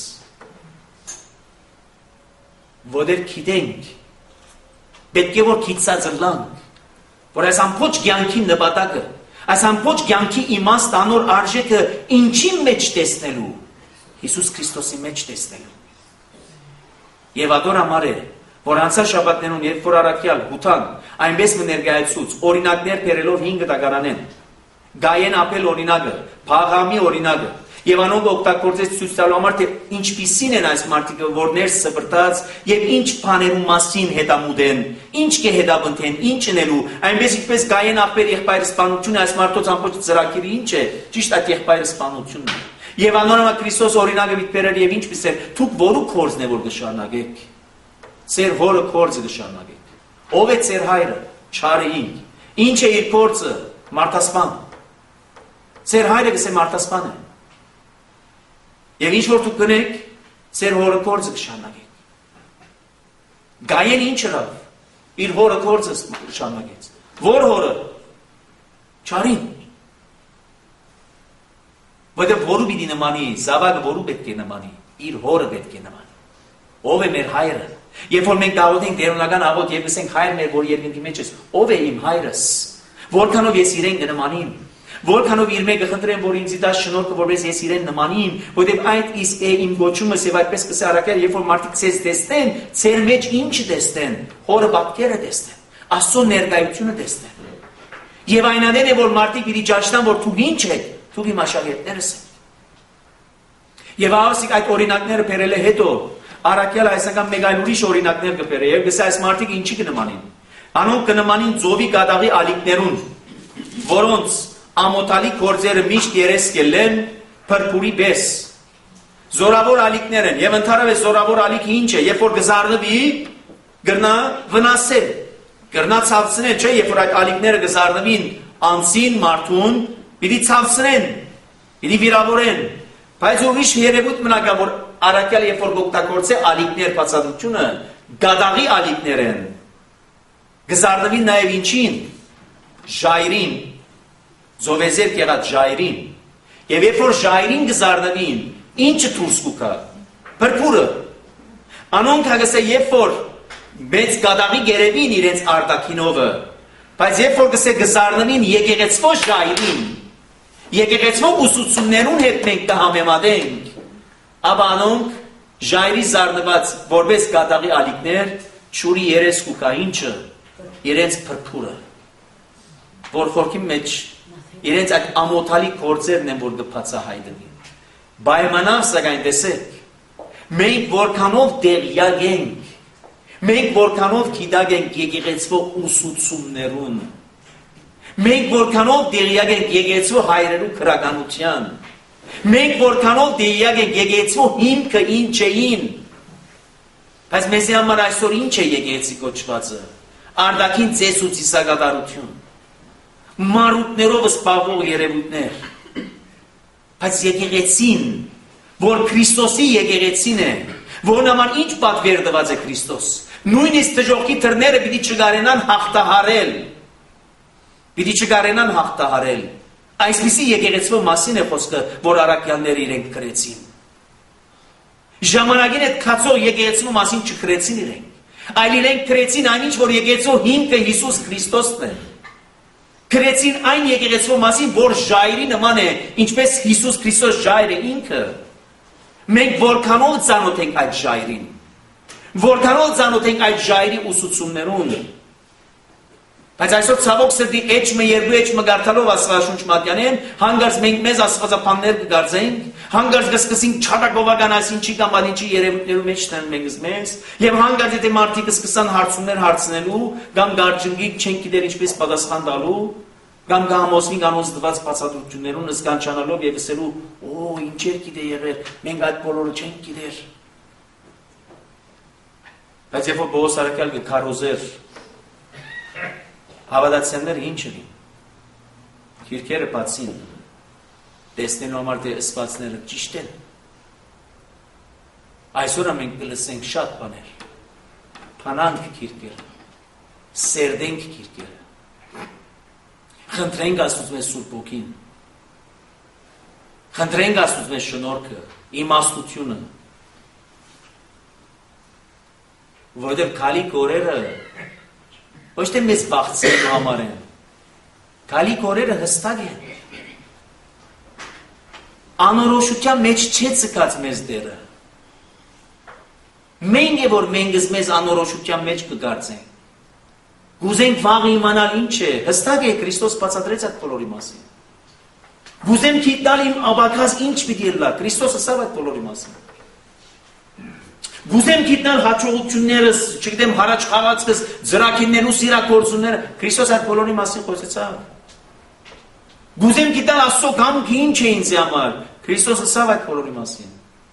A: Որեր գիտենք, պետք է որ գիտած լանք, որ այս ամբողջ կյանքի նպատակը, այս ամբողջ կյանքի իմաստ անոր արժեքը ինչի մեջ տեսնելու, Հիսուս Քրիստոսի մեջ տեսնելու։ Եվ ադոր համար է, որ անցած շաբաթներուն, երբ որ առաքյալ հութան, այնպես մը ներկայացուց, օրինակներ բերելով 5 դագարանեն, Գայեն ապել օրինակը, Փաղամի օրինակը, եւ անոնք օգտագործեց ցույց տալու համար, թե ինչպիսին են այս մարդիկը, որ ներս սպրտած եւ ինչ բաներու մասին հետամուտեն, ինչ կե հետապնդեն, ինչ ընելու, այնպես ինչպես Գայեն ապել եղբայրը սպանությունը այս մարդոց ամբողջ ծրագիրը ինչ է, ճիշտ այդ եղբայրը սպանությունն է։ Եվ անոնոմա Քրիստոս օրինակը վիճբերել եւ ինչպես է, դուք որու կորձն է որ կշարունակեք։ Ձեր հորը կորձը կշարունակեք։ Ով է ձեր հայրը։ Չարին։ Ինչ է իր կորձը։ Մարդասպան։ Ձեր հայրը գսե մարդասպան է։ Եվ ինչ որ դուք կնեք, ձեր հորը կորձը կշարունակեք։ Գայեն ինչ ըրավ։ Իր հորը կորձը շարունակեց։ Որ հորը։ Չարին։ Որտեղ որու պիտի նմանի, զավակը որու պետք է նմանի, իր հորը պետք է նմանի։ Ով է մեր հայրը։ Երբ որ մենք դաղոդենք դերունական աղոտ եւ ասենք հայր մեր, որ երկնքի մեջ ես, ով է իմ հայրս։ Որքանով ես իրեն կնմանիմ, որքանով իր մեկը խնդրեմ, որ ինձ դաս շնորհքը, որպես ես իրեն նմանիմ, որտեղ այդ իսկ է իմ գոչումս եւ այդպես կսե առաքել, երբ որ մարդիկ ցեզ տեսնեն, ցեր մեջ ինչ տեսնեն, հորը պատկերը տեսնեն, Աստծո ներկայությունը տեսնեն։ Եվ այնանեն է որ մարդիկ իրի ճաշտան, որ դու ինչ եք, դու իմ աշակերտներս եք։ Եվ ահավասիկ այդ օրինակները բերել է հետո, առաքյալը այսական մեկ այլ ուրիշ օրինակներ կբերե, եւ գսե այս մարդիկ ինչի կնմանին։ Անոնք կնմանին ծովի կատաղի ալիքներուն, որոնց ամոթալի գործերը միշտ երես կելեն փրփուրի պես։ Զորավոր ալիքներ են, եւ ընդհանրապես զորավոր ալիքը ինչ է, երբ որ գզարնվի, գրնա վնասել, գրնա ցավցնել, չէ, երբ որ այդ ալիքները գզարնվին անցին մարդուն, պիտի ցավցնեն, պիտի վիրավորեն։ Բայց ուրիշ երևույթ մնա կա, որ առաքյալ երբ որ օգտագործե ալիքներ բացատրությունը, գադաղի ալիքներ են։ Գզարնվին նաեւ ինչին, ժայրին, զովեզեր եղած ժայրին։ Եվ երբ որ ժայրին գզարնվին, ինչը դուրս կուքա, փրփուրը։ Անոնք հագասե երբ որ մեծ գադաղի գերևին իրենց արտաքինովը, բայց երբ որ գսե գզարնվին եկեղեցվո ժայրին, եկեղեցվո ուսուցումներուն հետ մենք կհամեմատենք, ապա անոնք ժայրի զարնված որպես գադաղի ալիքներ, չուրի երես կուքա ինչը, իրենց փրփուրը, որ խորքի մեջ իրենց այդ ամոթալի գործերն են, որ կբացահայտվի։ Պայմանավ սակայն տեսեք, մենք որքանով տեղյակ ենք, մենք որքանով գիտակ ենք եկեղեցվո ուսուցումներուն, մենք որքանով տեղյակ ենք եկեղեցվո հայրերու քրականության, մենք որքանով տեղյակ ենք եկեղեցվո հիմքը ինչ էին, բայց մեզի համար այսօր ինչ է եկեղեցի կոչվածը, արտաքին ծես ու ծիսակատարություն, մարութներով սպաղվող երևույթներ, բայց եկեղեցին, որ Քրիստոսի եկեղեցին է, որն համար ինչ պատվեր տված է Քրիստոս, նույնիսկ դժոխքի թռները պիտի չկարենան հաղթահարել, այսպիսի եկեղեցվո մասին է խոսքը, որ առաքյալները իրենք գրեցին։ Ժամանակին այդ կացող եկեղեցվո մասին չգրեցին իրենք, այլ իրենք գրեցին այնինչ, որ եկեղեցվո հիմքը Հիսուս Քրիստոսն է։ Գրեցին այն եկեղեցվո մասին, որ ժայրի նման է, ինչպես Հիսուս Քրիստոս ժայր է ինքը,
B: Մենք որքանով ծանոթ ենք այդ ժայռին, որքանով ծանոթ ենք այդ ժայռի ուսուցումներուն, բայց այսօր ցավոք սրտի էջմը երկու էջմը գարտալով Աստվածաշունչ մատյանեն, հանգարց մենք մեզ աստվածապաններ կգարձենք, հանգարց կսկսենք չարագովական այսինչի կամ այնչի երևույթներու մեջ տան մեզ, եւ հանգարց եթե մարդիկ սկսան հարցումներ հարցնելու, կամ գարջնգիկ չեն գիտեր ինչպես պատասխան տալու, կամ գամոսնի կանոնց դված բացատրություններուն սկանչանալով եւ ասելու, օ, ինչեր գիտե եղեր, մենք այդ բոլորը չենք գիտեր։ Բայց երբ որ Պողոս առաքյալը քարոզեր հավատացյալները ինչ էին, քիրքերը բացին, տեսնելու համար թե ըսվածները ճիշտ են։ Այսօր մենք կլսենք շատ բաներ, փանանք քիրքերը, սերդենք քիրքերը, խնդրենք Աստծուց Սուրբ Հոգին, խնդրենք Աստծուց շնորհքը, իմաստությունը, որովհետև քալիք օրերը ոչ թե մեզ բաղցելու համար են, քալիք օրերը հստակ են, անորոշության մեջ չէ ցկած մեզ դերը, մենք է որ մենք մեզ անորոշության մեջ կգործենք, գուզենք վաղը իմանալ ինչ է, հստակ է Քրիստոս բացատրեց այդ բոլորի մասին, գուզեմ գիտնալ իմ աբակած ինչ պիտի լա, Քրիստոս ասավ այդ բոլորի մասին, գուզեմ գիտնալ հաջողություններս, չգիտեմ հարաճ խաղացքս, ծրագիրներու սիրակորձունները, Քրիստոս այդ բոլորի մասին խոսեցավ, գուզեմ գիտնալ Աստծո կամքը ինչ է ինձ համար, Քրիստոս ասավ այդ բոլորի մասին,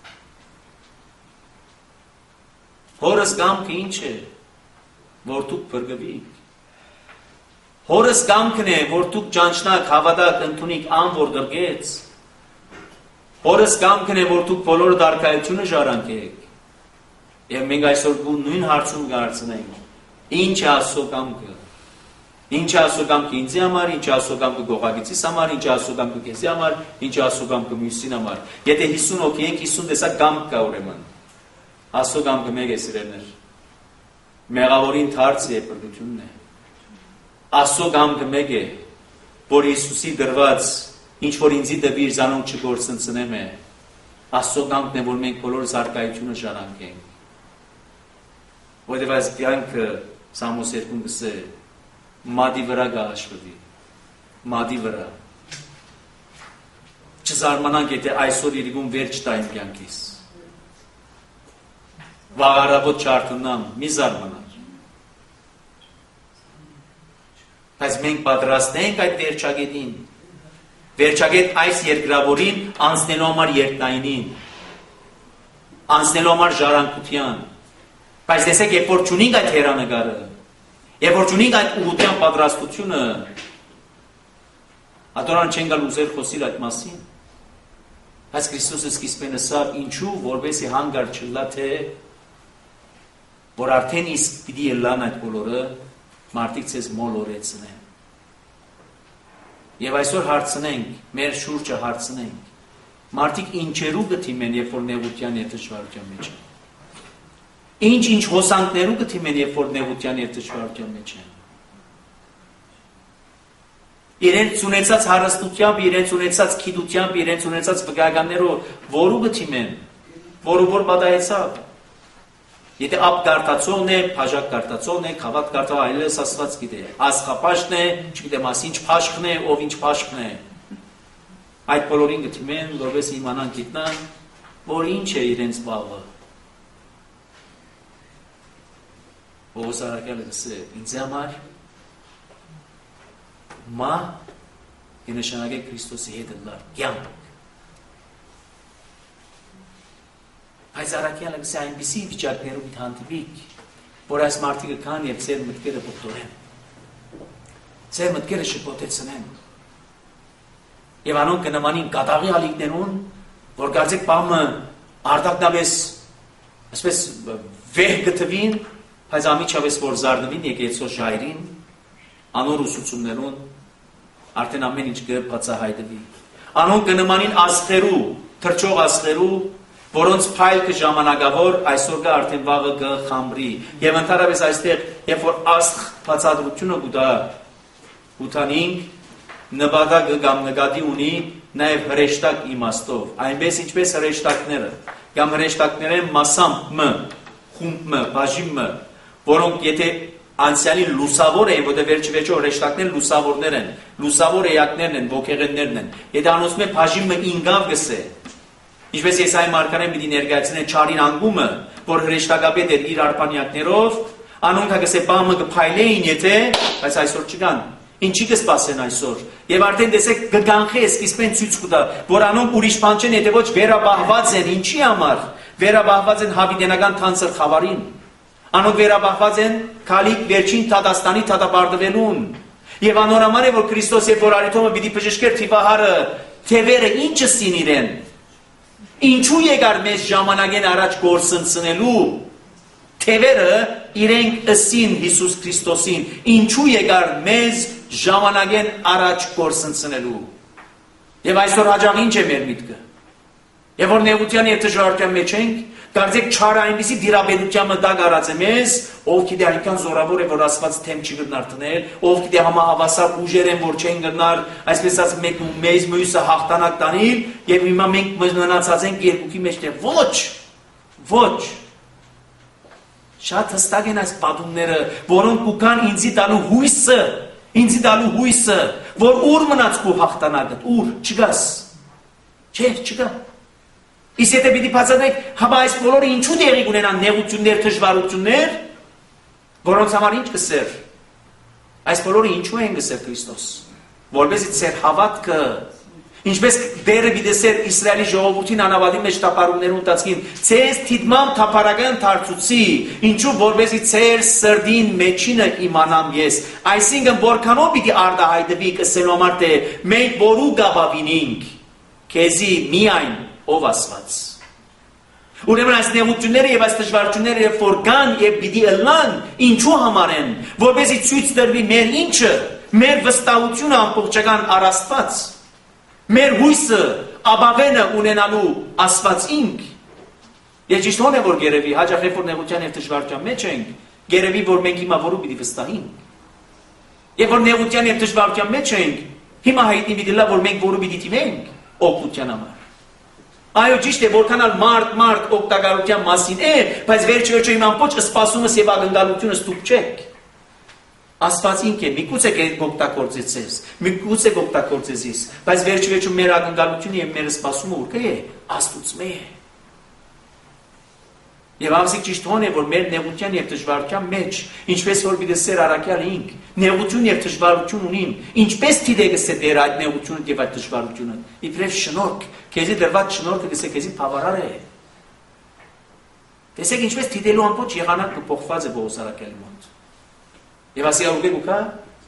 B: հորս կամքը ինչ է, որ դուք փրկվիք, հորս կամքն է, որ դուք ճանչնաք, հավատաք, ընդունիք ան, որ գրգեց, հորս կամքն է, որ դուք բոլոր դարքայությունը ժառանգեք, եւ մենք այսօր նույն հարցում կհարցնենք, ինչ է Աստծո կամքը, ինչ է Աստծո կամքը ինձ համար, ինչ է Աստծո կամքը գողագիցիս համար, ինչ է Աստծո կամքը քեզի համար, ինչ է Աստծո կամքը մյուսին համար, եթե 50 հոգի ենք, 50 տեսակ կամք կա ուրեմն, Աստծո կամքը մեկ է սիրելիներ, մեղավորին դարձ է փրկությունն է, Աստծո կամքը մեկ է, որ Հիսուսի դրված, ինչ որ ինձի դվիր զանոնք չգործընծնեմ է, Աստծո կամքն է, որ մենք բոլոր զարգայությունը ժառանգենք, որովհետև այս կյանքը Սամոս 2-ն գսե մադի վրա գահաշվի, մադի վրա, չզարմանանք, եթե այսօր իրիկում վերջ տայմ կյանքիս, վաղարավոտ չարդնամ, մի զարմանար, բայց մենք պատրաստ ենք այդ վերջագետին, վերջագետ այս երկրավորին անցնելու համար երկնայինին, անցնելու համար ժառանգության, բայց տեսեք, երբ որ չունենք այդ հերանեկարը, երբ որ չունենք այդ ուղղության պատրաստությունը, ատորան չեն գալ ուզել խոսիլ այդ մասին, բայց Քրիստոսը սկիզբեն ասավ, ինչու, որպեսզի հանգար չլա, թե որ արդեն իսկ պիտի ելան այդ բոլորը, մարդիկ ցեզ մոլորեցնեն։ Եվ այսօր հարցնենք, մեր շուրջը հարցնենք, մարդիկ ինչերու կթիմեն, երբ որ նեղության եւ դժվարության մեջ են։ Ինչ հոսանքներու կթիմեն, երբ որ նեղության եւ դժվարության մեջ են։ Իրենց ունեցած հարստությամբ, իրենց ունեցած քիդությամբ, իրենց ունեցած վկայականներով որու կթիմեն, որու որ պատահեցավ։ Եթե ապ կարտացողն է, փաժակ կարտացողն է, խավատ կարտող այլևս Աստված գիտե, ասխապաշտն է, չգիտեմ ասի ինչ փաշքն է, ով ինչ փաշքն է։ Այդ բոլորին գտիմեն, որպես իմանան գիտնան, որ ինչ է իրենց բաղը։ Պողոս առաքյալը գսե, ինձ համար մա նշանակե Քրիստոսի հետ լար կյանք։ Այս առաքյալը գսե այնպիսի վիճակներով իդ հանդիպիկ, որ այս մարդիկը կան և ձեր մտքերը պոտորեն, ձեր մտքերը շպոտեցնեն, և անոնք կնմանին կատաղի ալիքներուն, որ կարծեք պամը արդակնավես, ասպես վեհ գտվին, բայց ամիջավես որ զարնվին եկեցո ժայրին, անոր ուսուցումներուն, արդեն ամեն ինչ կբացահայտվի, անոնք կնմանին ասխերու, թրջող ասխերու, որոնց փայլքը ժամանակավոր այսօր կա արդեն վաղը կխամրի եւ ընդհանրապես այստեղ երբ որ աստղ բացատրությունը գուտա գուտանինք նպատակը կամ նկատի ունի նաև հրեշտակ իմաստով, այնպես ինչպես հրեշտակները, կամ հրեշտակները մասամբ խումբ բաժին որոնք եթե անցյալի լուսավոր են, որտեղ վերջի հրեշտակները լուսավորներ են, լուսավոր էակներն են, ոգեղեններն են, եթե անոսում է բաժին ինգավ գսե, ինչպես Եսայի մարգարեն պիտի ներկայացնեն չարին անգումը, որ հրեշտակապետ էր իր արբանյակներով, անոնք գսե բամը կփայլեին եթե, բայց այսօր չկան, ինչի կսպասեն այսօր, եւ արդեն տեսեք կգանխի սկիզբեն ցույց կտա, որ անոնք ուրիշ բան չեն, եթե ոչ վերաբահված են, ինչի համար, վերաբահված են հավիտենական թանցր խավարին, անոնք վերաբահված են քալիք վերջին Թադաստանի թադաբարդվելուն, եւ անորոման է որ Քրիստոս եւ որ արիթոմը պիտի բժշկեր թիվահարը, թևերը ինչը սին իրեն, ինչու եկար մեզ ժամանակեն առաջ գործընծնելու, թևերը իրենք ըսին Հիսուս Քրիստոսին, ինչու եկար մեզ ժամանակեն առաջ գործընծնելու, եւ այսօր հաջող ինչ է մեր միտքը, եւ որ նեղության եւ դժվարության մեջ ենք, կարծեք չարը այնպիսի դիրաբերության մտակ արած է մեզ, ով գիտե այնքան զորավոր է, որ Աստված թեմ չի գտնար տնել, ով գիտե համահավասար ուժեր են, որ չեն գտնար, այսպես ասած մեզ մյուսը հաղթանակ տանիլ, եւ հիմա մենք մնացած ենք երկուքի մեջտեղ, ոչ, շատ հստակ են այս պատումները, որոնք կուքան ինձի տալու հույսը, որ ուր մնաց քո հաղթանակը, ուր, չգաս, չգա, Իսկ եթե պիտի բացատրենք, հապա այս բոլորը ինչու տեղի կունենան նեղություններ, դժվարություններ, որոնց համար ինչ կսեր, այս բոլորը ինչու են գսեր Քրիստոս, որպեսզի ծեր հավատքը, ինչպես բերը պիտեսեր Իսրայելի ժողովրդին անավադի մեջ թափառումներու ընթացքին, ցեզ թիթմամ թափառական դարձուցի, ինչու որպեսզի ծեր սրդին մեջինը իմանամ ես, այսինքն որքանով պիտի արտահայտվի կսելու համար թե մենք որու գաբավինինք, քեզի միայն ով Աստված։ Ուրեմն այս նեղությունները եւ այս դժվարությունները երբ որ կան եւ պիտի ըլլան, ինչու համար են, որպեսզի ցույց տրվի մեր ինչը, մեր վստահությունը ամբողջական առ Աստված, մեր հույսը, ապավենը ունենալու Աստված ինք։ Եվ ճիշտ է որ գերեւի հաջող երբ որ նեղության եւ դժվարության մեջ ենք, գերեւի որ մենք հիմա որու պիտի վստահենք։ Եվ որ նեղության եւ դժվարության մեջ ենք, հիմա հայտնի պիտի լա որ մենք որու պիտի տիվենք օգնության համար։ Այո, ճիշտ է, որքանալ մարդ օգտակարության մասին է, բայց վերջի իմ ամբողջ սպասումս եւ ակնկալությունս դուք չեք։ Աստված ինք է, միգուցե օգտագործեցես, միգուցե օգտագործեցես, բայց վերջի մեր ակնկալությունը եւ մեր սպասումը ուր է, Աստծո է։ Եվ ամսիկ ճիշտ է, որ մեր նեղության եւ դժվարության մեջ, ինչպես որ պիտեսեր առաքյալ ինք, նեղություն եւ դժվարություն ունին, ինչպես դիտեգսե դեր այդ նեղությունը եւ այդ դժվարությունը։ Իբրև շնորհք, քեզի դրված շնորհքը գսե քեզի բավարար է։ Տեսեք ինչպես դիտելու ամբողջ եղանակը փոխված է Պողոս առաքյալի մոտ։ Եվ ասի ուրգեր ուքա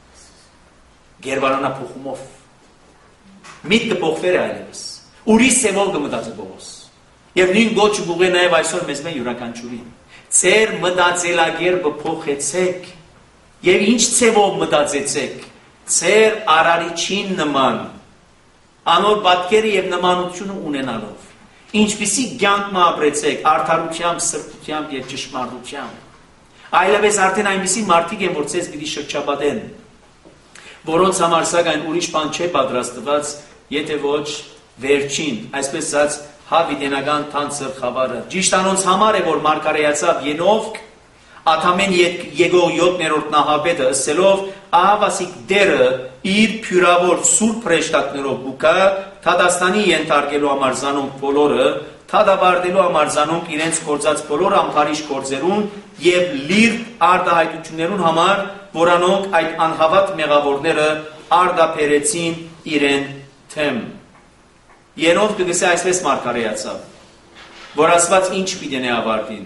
B: գերվարանա փոխումով։ Միտքը փոխվեր է այլևս։ Ուրիշ սևով կմտածի Պողոս։ Եվ նույն գոչը գուղե նաև այսօր մեզ մե յուրաքանչյուրին։ Ձեր մտածելակերպը փոխեցեք եւ ինչ ցևով մտածեցեք։ Ձեր արարիչին նման անոր պատկերը եւ նմանությունը ունենալով։ Ինչպիսի կյանք ապրեցեք արդարությամբ, սրբությամբ եւ ճշմարտությամբ։ Այլևս արդեն այնպիսի մարդիկ են, որ ցեզ պիտի շրջապատեն, որոնց համար սակայն ուրիշ բան չէ պատրաստված, եթե ոչ վերջին, այսպես ասած հավիտենական թանցր խավարը։ Ճիշտ անոնց համար է, որ մարգարեացավ Ենովք, Աթամեն եկող 7-րդ նահապետը ըսելով ահավասիկ դերը իր փյուրավոր սուրբ հրեշտակներով գուկա Թադաստանի ենթարկելու համար զանոնք բոլորը, թադաբարդելու համար զանոնք իրենց գործած բոլոր ամբարիշ գործերուն եւ լիր արտահայտություններուն համար, որանոնք այդ անհավատ մեղավորները արտափերեցին իրեն թեմ։ Ենով կգսե այսպես մարգարեացավ, որ ասված ինչ պիտենե ավարտին։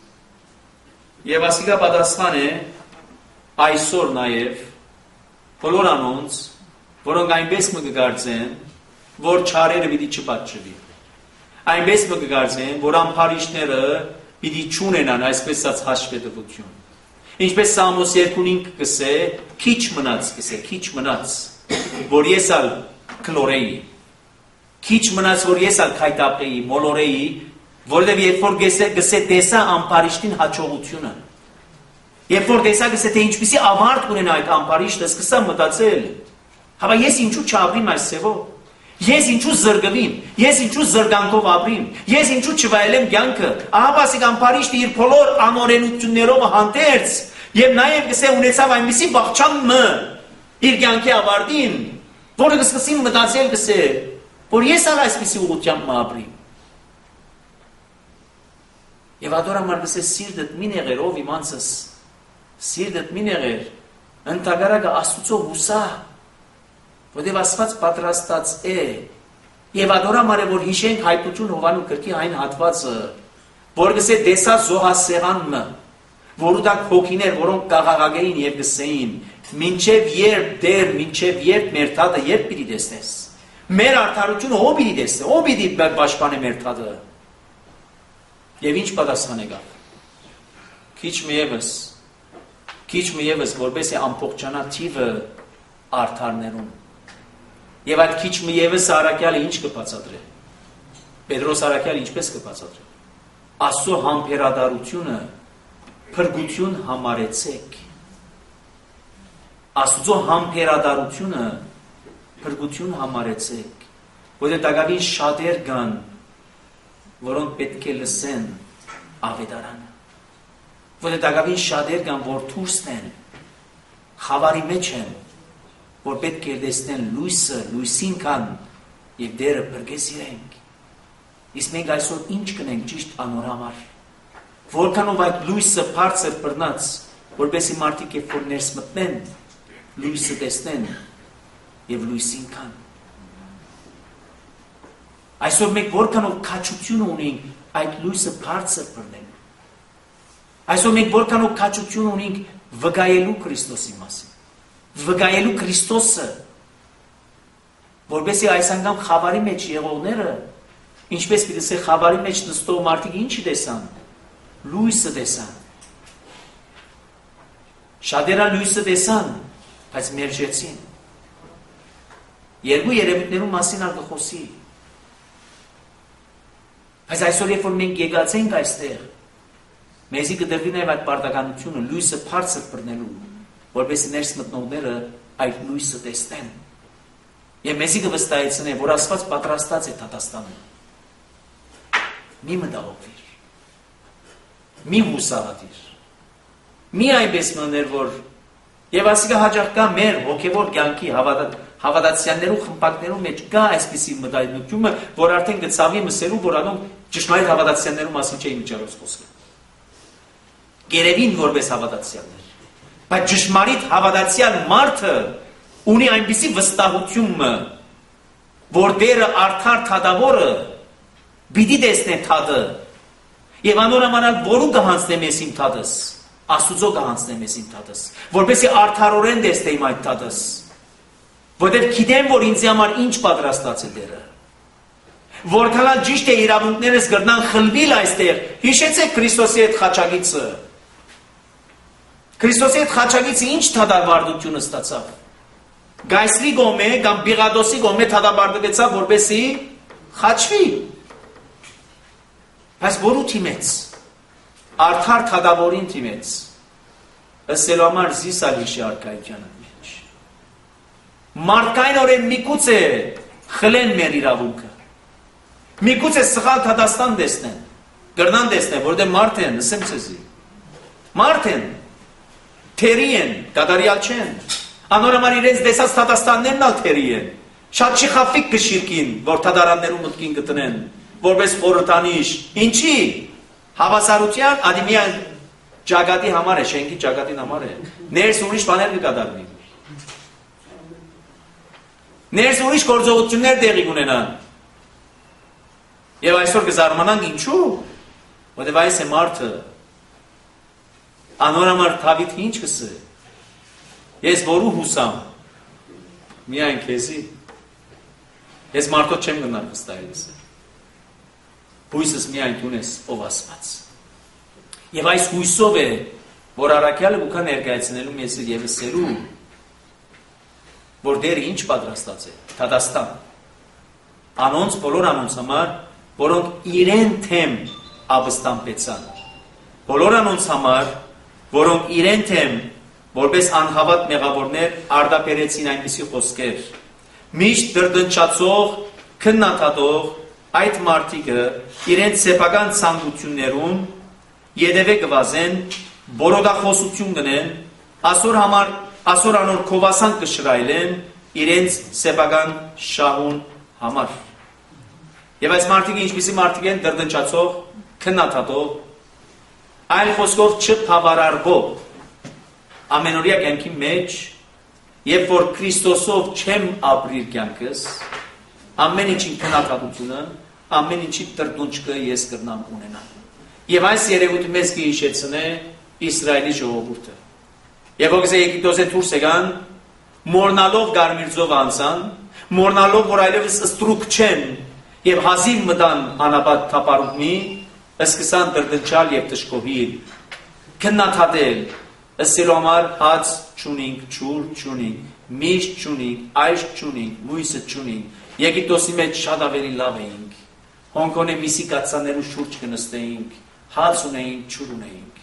B: Եվ ասիկա պատասխան է այսօր նաև բոլոր անոնց, որոնք այնպես մը կգարձեն, որ չարերը պիտի չպատժվի։ Այնպես մը կգարձեն, որ ամբարիշները պիտի չունենան այսպես ասած հաշվետվություն։ Ինչպես Սամոս 2:5 կսե, քիչ մնաց, որ ես ալ կլորեի։ Քիչ մնաց, որ ես ալ քայտապեի, մոլորեի, որովհետև երբ որ գսե տեսա ամբարիշտին հաջողությունը, երբ որ տեսա գսե թե ինչպիսի ավարտ ունենա այդ ամբարիշտը, սկսա մտածել, հավա ես ինչու չապրիմ այս սևով, Ես ինչու զրկվիմ, ես ինչու զրկանքով ապրիմ, ես ինչու չվայելեմ կյանքը, ահավասիկ ամփարիշտը իր բոլոր անօրենություններով հանդերձ եւ նաեւ գսե ունեցավ այնպիսի բաղչամը իր կյանքի ավարտին, որը կսկսի մտածել գսե, որ ես ալ այսպիսի ուղղությամբ ապրիմ։ Եվ ադորամար գսե սիրտդ մի նեղեր ով իմանցս, սիրտդ մի նեղեր, ընդհանրակը Աստուծո հուսա, որտեւ Աստված պատրաստած է, եւ ադորամար է որ հիշենք հայտնություն Հովանու գրքի այն հատվածը, որ գսե դեսա զոհասեղանը, որու դակ հոգիներ, որոնք կաղաղագեին եւ գսեին, մինչեւ երբ դեր, մինչեւ երբ մեր թադը երբ պիտի տեսնես։ Մեր արդարությունը ով պիտի տեսնե, ով պիտի պաշտպանի մեր թադը։ Եվ ինչ պատասխան եկավ։ Քիչ միևս, որպեսզի ամբողջանա թիվը արդարներուն։ Եվ այդ քիչ միևս Արաքյալը ինչ կբացատրի։ Պետրոս Արաքյալը ինչպես կբացատրի։ Աստծո համբերատարությունը փրկություն համարեցեք։ Աստծո համբերատարությունը փրկություն համարեցեք։ Որտեղ դակավին շատեր կան, որոնք պետք է լսեն ավետարանը։ Որտեղ դակավին շատեր կան, որ դուրսն են, խավարի մեջ են, որ պետք է տեսնեն լույսը, լույսին կան եւ դերը բրգես իրենք։ Իսկ մենք այսօր ինչ կնենք ճիշտ անոր համար։ Որքանով այդ լույսը բարձր բռնած, որպեսզի մարդիկ երբ որ ներս մտնեն, լույսը տեսնեն եւ լույսին կան։ Այսօր մենք որքանով քաջություն ունենք այդ լույսը բարձր բռնելու։ Այսօր մենք որքանով քաջություն ունենք վկայելու Քրիստոսի մասին։ Վկայելու Քրիստոսը, որպեսզի այս անգամ խավարի մեջ եղողները, ինչպես պիտի ասե խավարի մեջ նստող մարդիկ ինչի տեսան, լույսը տեսան։ Շատերը լույսը տեսան, բայց մերժեցին։ Երկու երևույթներու մասին արգխոսի։ Բայց այսօր երբ որ մենք եկած ենք այստեղ, մեզի կդրվի նաև այդ պարտականությունը լույսը բարձր բռնելու, որպեսզի ներս մտնողները այդ լույսը տեսնեն։ Եվ մեզի կվստահեցնե, որ Աստված պատրաստած է դատաստանում։ Մի մտահոգվիր։ Մի հուսահատիր։ Մի այնպես մներ, որ եւ ասիկա հաջող կա մեր հոգեվոր կյանքի հավատացյալներու խմբակներու մեջ կա այսպիսի մտայնությունը, որ արդեն գծավի մսերու, որ անոնք ճշմարիտ հավատացյալներու մասին չէին միջարոց խոսքը։ Գերևին որպես հավատացյալներ։ Բայց ճշմարիտ հավատացյալ մարդը ունի այնպիսի վստահությունը, որ դերը արդար թադավորը պիտի տեսնե թադը եւ անորոմանալ որու կհանձնեմ ես իմ թադս, Աստուծո կհանձնեմ ես իմ թադս, որպեսզի արդարորեն տեսնեմ այդ թադս, որտեղ գիտեմ, որ ինձ համար ինչ պատրաստած է դերը, որքան ճիշտ է իրավունքներս կրնան խլվել այստեղ, հիշեցեք Քրիստոսի հետ խաչագիծը։ Քրիստոսի հետ խաչագիծը ինչ թադավարդություն ստացավ։ Գայսրի գոմե կամ Բիղադոսի գոմե թադաբարդվեցավ, որպեսզի խաչվի։ Բայց որու թիմեց, արդար թադավորին թիմեց, ըսելու համար զիսալ հիշի արկայությանը մեջ։ Մարդկային օրեն միգուց է խլեն մեր իրավունքը, միգուց է սխալ թադաստան տեսնեն, գրնան տեսնեն, որտեղ մարդ են, ասեմ ցեզի, մարդ են, թերի են, կատարյալ չեն, անորոմար իրենց դեսած թադաստաններն ալ թերի են, շատ չի խավիկ կշիրկին, որ թադարաններու մտքին գտնեն, որպես խորհրդանիշ, ինչի, հավասարության, ադիմիան ճակատի համար է, շենքի ճակատին համար է, ներս ուրիշ բաներ կկատարվի, ներս ուրիշ գործողություններ տեղի կունենան, եւ այսօր կզարմանանք ինչու, որտեւ այս է մարդը, անորոմար Դավիթ ինչ կսե, ես որու հուսամ, միայն քեզի, ես մարդոց չեմ գնալ վստահելիս, հույսս միայն ունես ով Աստված։ Եվ այս հույսով է, որ Արաքյալը ուքա ներկայացնելու մեզ եւ ասելու, որ դերը ինչ պատրաստած է, դատաստան։ Անոնց բոլոր անոնց համար, որոնք իրեն թեմ ապստամբեցան։ Բոլոր անոնց համար, որոնք իրեն թեմ որպես անհավատ մեղավորներ արդապերեցին այնպիսի խոսքեր։ Միշտ դրդնչացող, քննադատող այդ մարդիկը իրենց սեփական ցանկություններուն յետևե կվազեն, բորոդախոսություն կնեն, ասոր անոր քովասան կշրայլեն իրենց սեփական շահուն համար։ Եվ այս մարդիկը ինչպիսի մարդիկ են դրդնչացող, քննադատող, այլ խոսքով չբավարարվող, ամենօրյա կյանքի մեջ, երբ որ Քրիստոսով չեմ ապրիր կյանքս, ամեն ինչի քննադատությունը, ամեն ինչի տրտունջը ես կրնամ ունենալ։ Եվ այս երևույթը մեզ կհիշեցնե Իսրայելի ժողովուրդը։ Եվ ոգեզ Եգիպտոսե դուրս եկան, մորնալով գարմիրձով անցան, մորնալով որ այլևս ստրուկ չեն, եւ հազիվ մտան անապատ թափառումի, սկսան դրդնչալ եւ դժկոհիլ, քննադատել, ըսելու համար հաց չունինք, ջուր չունինք, միշտ չունինք, այժ չունինք, մույսը չունինք։ Եգիպտոսի մեջ շատ ավելի լավ էինք։ Հոնկոնե միսի կացաներու շուրջ կնստեինք, հաց ունեինք, ջուր ունեինք։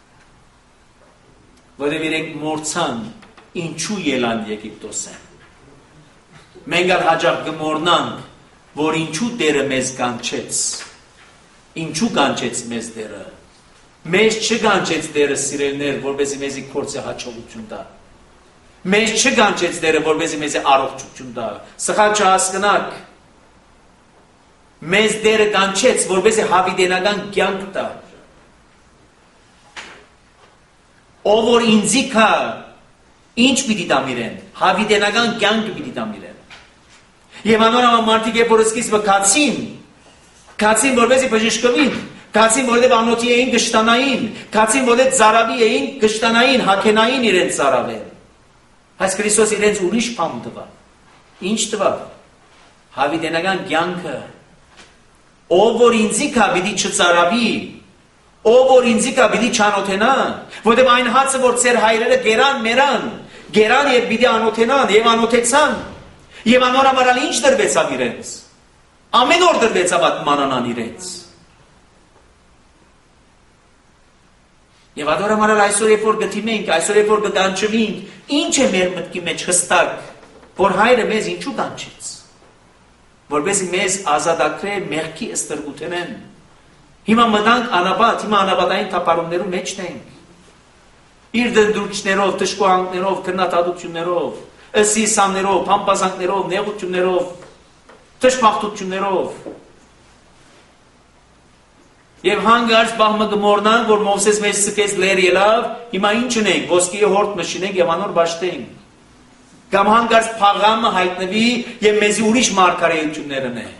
B: Որովհետև իրենք մորցան, ինչու ելան Եգիպտոսը։ Մենք ալ հաջող կմոռնանք, որ ինչու Տերը մեզ կանչեց։ Ինչու կանչեց մեզ Տերը։ Մեզ չկանչեց Տերը սիրելներ, որպեսզի մեզի կորցե հաջողություն տա։ Մեզ չկանչեց Տերը, որպեսզի մեզի առողջություն տա։ Սխալ չհասկնաք։ Մեզ Տերը կանչեց, որպեսզի հավիտենական կյանք տա։ Ով որ ինձի կա, ինչ պիտի տամ իրեն, հավիտենական կյանք պիտի տամ իրեն։ Եվ անորամա մարդիկ երբ որ սկիզբը կացին որպեսզի բժշկվին, կացին որովհետև անոթի էին կշտանային, կացին որովհետև ծարավի էին կշտանային, հագենային իրենց ծարավեն։ Այս Քրիստոս իրենց ուրիշ բան տվա։ Ինչ տվա։ Հավիտենական կյանքը։ Ով որ ինձի կա պիտի չծարավի, ով որ ինձի կա պիտի չանոթենա, որովհետև այն հացը որ ծեր հայրերը գերան եւ պիտի անոթենան եւ անոթեցան։ Եվ անորամարալ ինչ դրվեցավ իրենց։ Ամեն օր դրվեցավ այդ մանանան իրենց։ Եվ անորամարալ այսօր երբ որ գտիմենք, այսօր երբ որ կկանչվենք, ինչ է մեր մտքի մեջ հստակ, որ հայրը մեզ ինչու կանչեց։ Որպեսզի մեզ ազատագրե մեղքի ստրկութենեն։ Հիմա մտանք անապատ, հիմա անապատային թափառումներու մեջն ենք։ Իր դնդրուճներով, դժկոհանքներով, քննադատություններով, սիսաններով, փամփազանքներով, նեղություններով, դժբախտություններով։ Եվ հանգարց բահմը կմոռնանք, որ Մովսես մեզ սկեց լեր ելավ, հիմա ինչ ունենք, ոսկի հորդ մշինենք եւ անոր բաշտենք։ Կամ հանգարց փաղամը հայտնվի եւ մեզի ուրիշ մարգարեություններն է։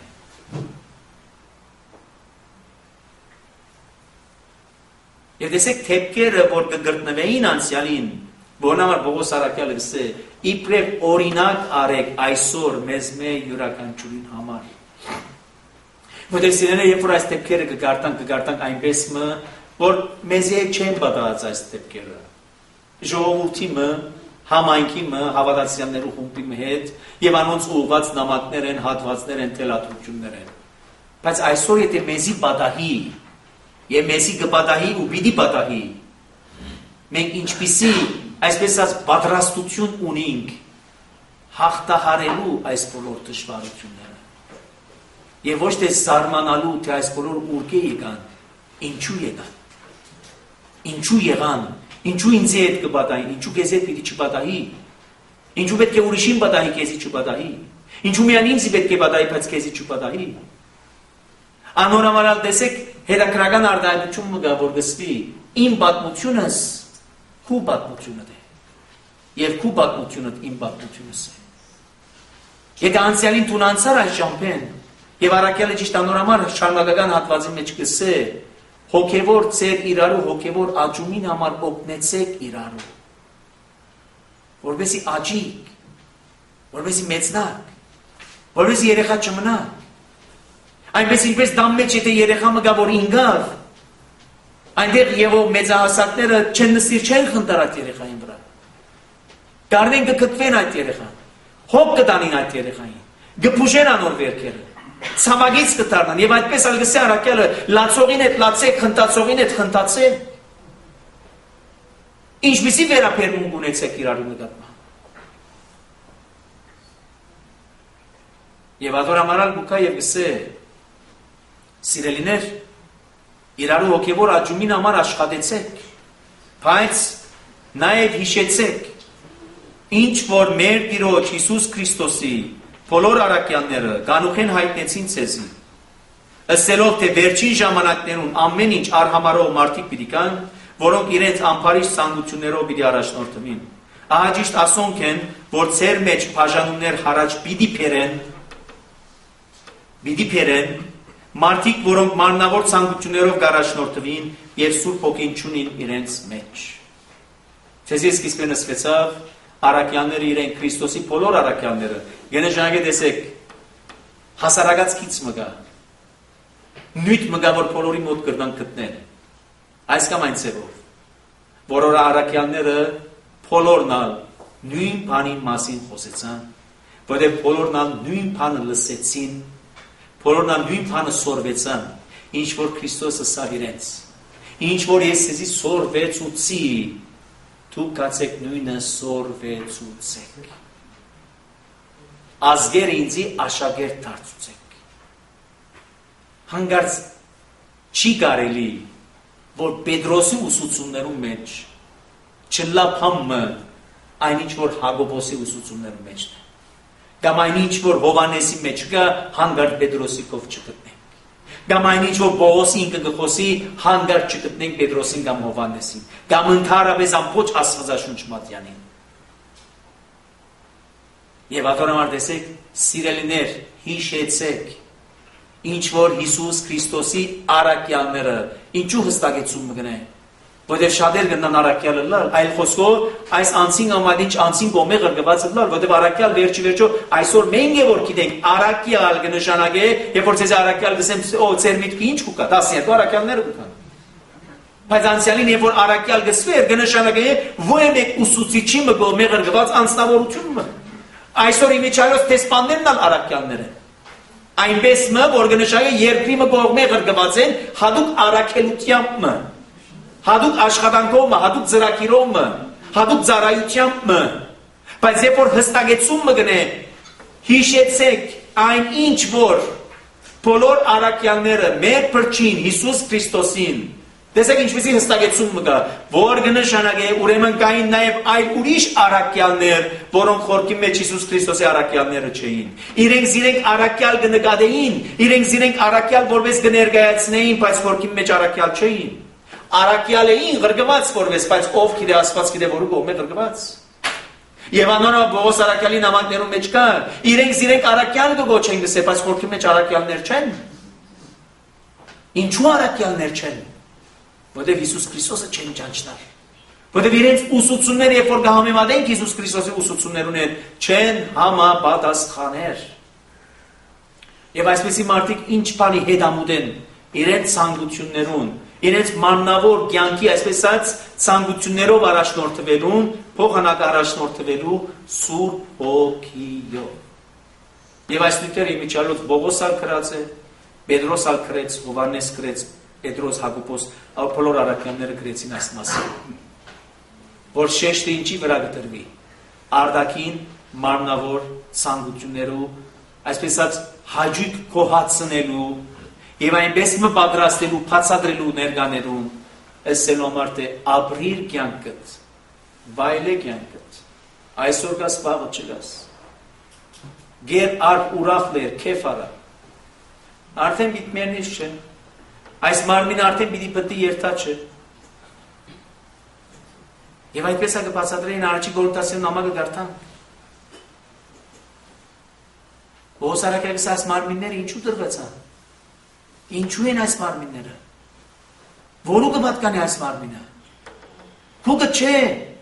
B: Եվ տեսեք թեփքերը, որ կգրտնվեին անցյալին, Որնամար Պողոս Արաքյալը գսե, իբրև օրինակ արեք այսօր մեզ մե յուրաքանչյուրին համար։ Որտեղ սիրելիներ, երբ որ այս դեպքերը կգարտանք այնպես մը, որ մեզի չեն պատահած այս դեպքերը։ Ժողովրդի մը, համայնքի մը, հավատացյալներու խումբի մը հետ եւ անոնց ուղղված նամակներ են, հատվածներ են, թելադրություններ են։ Բայց այսօր եթե մեզի պատահի, եւ մեզի կպատահի ու պիտի պատահի, մենք ինչպիսի այսպես ասած պատրաստություն ունենք հաղթահարելու այս բոլոր դժվարությունները։ Եվ ոչ թե զարմանալու, թե այս բոլոր ուղղի եկան, ինչու եկան։ Ինչու եղան, ինչու ինձ հետ կպատահի, ինչու քեզ հետ պիտի չպատահի։ Ինչու պետք է ուրիշին պատահի, քեզի չպատահի։ Ինչու միայն ինձ պետք է պատահի, բայց քեզի չպատահի։ Անորամարալ տեսեք, հետաքրական արտահայտություն մը գա, որ գսվի, իմ պատմությունս քու պատմությունդ է, եւ քու պատմությունդ իմ պատմությունս է։ Եթե անցյալին տուն անցար այս ժամփեն, եւ Արաքյալը ճիշտ անորամար շարունակական հատվածի մեջ գսե, հոգեվոր ծեր իրարու, հոգեվոր աճումին համար օգնեցեք իրարու, որպեսի աճիկ, որպեսի մեծնակ, որպեսի երեխա չմնա։ Այնպես ինչպես դամ մեջ եթե երեխա մը գա, որ ինգավ, այնտեղ Եվով մեծահասակները չեն նստիր, չեն խնդրած երեխային վրա։ Կարնեն կկտվեն այդ երեխան, հոգ կտանին այդ երեխային, գպուժեն անոր վերքերը, ցամագից կտարնան, եւ այդպես ալգսե Արաքյալը լացողին հետ լացեք, խնդացողին հետ խնդացեք։ Ինչպիսի վերաբերմունք ունեցեք իրարու նկատմամբ։ Եվ ադորամարալ գուկա եւ գսե սիրելիներ իրարու հոգևոր աճումին համար աշխատեցեք, բայց նաեւ հիշեցեք ինչ որ մեր Տիրոջ Հիսուս Քրիստոսի բոլոր առաքյալները գանուխեն հայտնեցին ցեզի ըսելով թե վերջին ժամանակներուն ամեն ինչ արհամարող մարդիկ պիտի կան, որոնք իրենց ամբարիշտ ցանկություններով պիտի առաջնորդվին։ Ահա ճիշտ ասոնք են, որ ծեր մեջ բաժանումներ հարաճ պիտի փերեն, մարդիկ, որոնք մարմնավոր ցանկություններով կառաջնորդվին եւ Սուրբ Հոգին չունին իրենց մեջ։ Ցեզի սկիզբն ասվեցավ առաքյալները իրեն Քրիստոսի բոլոր առաքյալները, գենե ժանգե տեսեք, հասարակած քիչ մգա։ Նույն մգա որ բոլորի մոտ կրնան գտնել։ Այս կամ այն ծևով, որոր առաքյալները բոլորն նույն բանի մասին խոսեցան, որտեղ բոլորն նույն բանը լսեցին, բոլորն նույն բանը սորվեցան, ինչ որ Քրիստոսը ասավ իրենց, ինչ որ ես ձեզի սորվեցուցի, դուք կացեք նույնը սորվեցուցեք։ Ազգերը ինձի աշակերտ դարձուցեք։ Հանգարց չի կարելի, որ Պետրոսի ուսուցումներում մեջ չլափամը այն ինչ որ Հակոբոսի ուսուցումներում մեջն է։ Կամ այն ինչ որ Հովանեսի մեջ կա, հանգարտ Պետրոսի կով չգտնենք։ Կամ այն ինչ որ Պողոսի ինքը գխոսի, հանգարտ չգտնենք Պետրոսին կամ Հովանեսին։ Կամ ընդհանրապես ամբողջ Աստվածաշունչ մատյանին։ Եվ ատորամար տեսեք, սիրելիներ, հիշեցեք, ինչ որ Հիսուս Քրիստոսի առաքյալները, ինչու հստակեցում մգնեն, որտեղ շատեր գնան առաքյալը լալ, այլ խոսքով այս անցին ամադինչ անցին կողմե գրգված լալ, որտեղ առաքյալ վերջի վերջո այսօր մենք որ գիտենք առաքյալ կնշանակե, երբ որ ցեզ առաքյալ գսեմ, օ ծեր միտքը ինչ կուկա, 12 առաքյալները կան։ Բայց անցյալին երբ որ առաքյալ գսվեր, կնշանակե ո՞ր մեկ ուսուցիչի կողմե գրգված անձնավորությունը։ Այսօր իմիջիայլոց տեսպաններն ալ առաքյալներ են։ Այնպես մը որ կնշանակե երկրի կողմե գրգված են հadoop առաքելությամբ մը։ Հadoop աշխատանքով, հadoop ծրագիրով, հadoop ծառայությամբ, բայց երբ որ հստակեցում մգնե, հիշեցեք այն ինչ որ բոլոր առաքյալները մեր փրկին Հիսուս Քրիստոսին, տեսեք ինչպեսի հստակեցում մգա, որ կնշանակե ուրեմն կային նաև այլ ուրիշ առաքյալներ, որոնք խորքի մեջ Հիսուս Քրիստոսի առաքյալները չէին։ Իրենք առաքյալ կնկատեին, իրենք առաքյալ որպես կներկայացնեին, բայց խորքի մեջ առաքյալ չէին։ Առաքյալ էին գրգված որպես, բայց ով գիտե Աստված գիտե որու կողմե գրգված։ Եվ անոնը Պողոս առաքյալի նամակներում մեջ կա, իրենք առաքյալ կոչեն գսե, բայց խորքի մեջ առաքյալներ չեն։ Ինչու առաքյալներ չեն։ Որտեղ Հիսուս Քրիստոսը չեն ճանչնալ։ Որտեղ իրենց ուսուցումները, երբ որ կհամեմատենք Հիսուս Քրիստոսի ուսուցումներուն, չեն համապատասխաներ։ Եվ այսպեսի մարդիկ ինչ բանի հետամուտ են իրենց ցանկություններուն, իրենց մաննավոր կյանքի այսպես ասած ցանկություններով առաջնորդվելուն, փոխանակ առաջնորդվելու Սուրբ Հոգիով։ Եվ այս նույնտեղ իմիջիալոց Պողոս ալ քրած է, Պետրոս ալ քրեց, Հովանես քրեց, Պետրոս, Հակոբոս, բոլոր առաքյալները քրեցին այս մասին։ Որ շեշտը ինչի վրա գտնվի։ Արդակին մաննավոր ցանկություններով, այսպես ասած հաջիկ կոհացնելու եւ այնպես մը պատրաստելու, բացատրելու ներկաներուն, ասելու համար թե ապրիր կյանքդ, վայելե կյանքդ, այսօր գաս վաղը չգաս, գեր արդ ուրախ լեր, քեֆ արա, արդեն պիտի մերնից չէ, այս մարմին արդեն պիտի պտի երթա չէ, եւ այնպես ա կբացատրեին առաջի Կորինթացիներուն նամակը գարտան, Պողոս առաքյալը այս մարմինները ինչու դրվեցան, ինչու են այս մարմինները, որու կպատկանի այս մարմինը, քուկը չէ,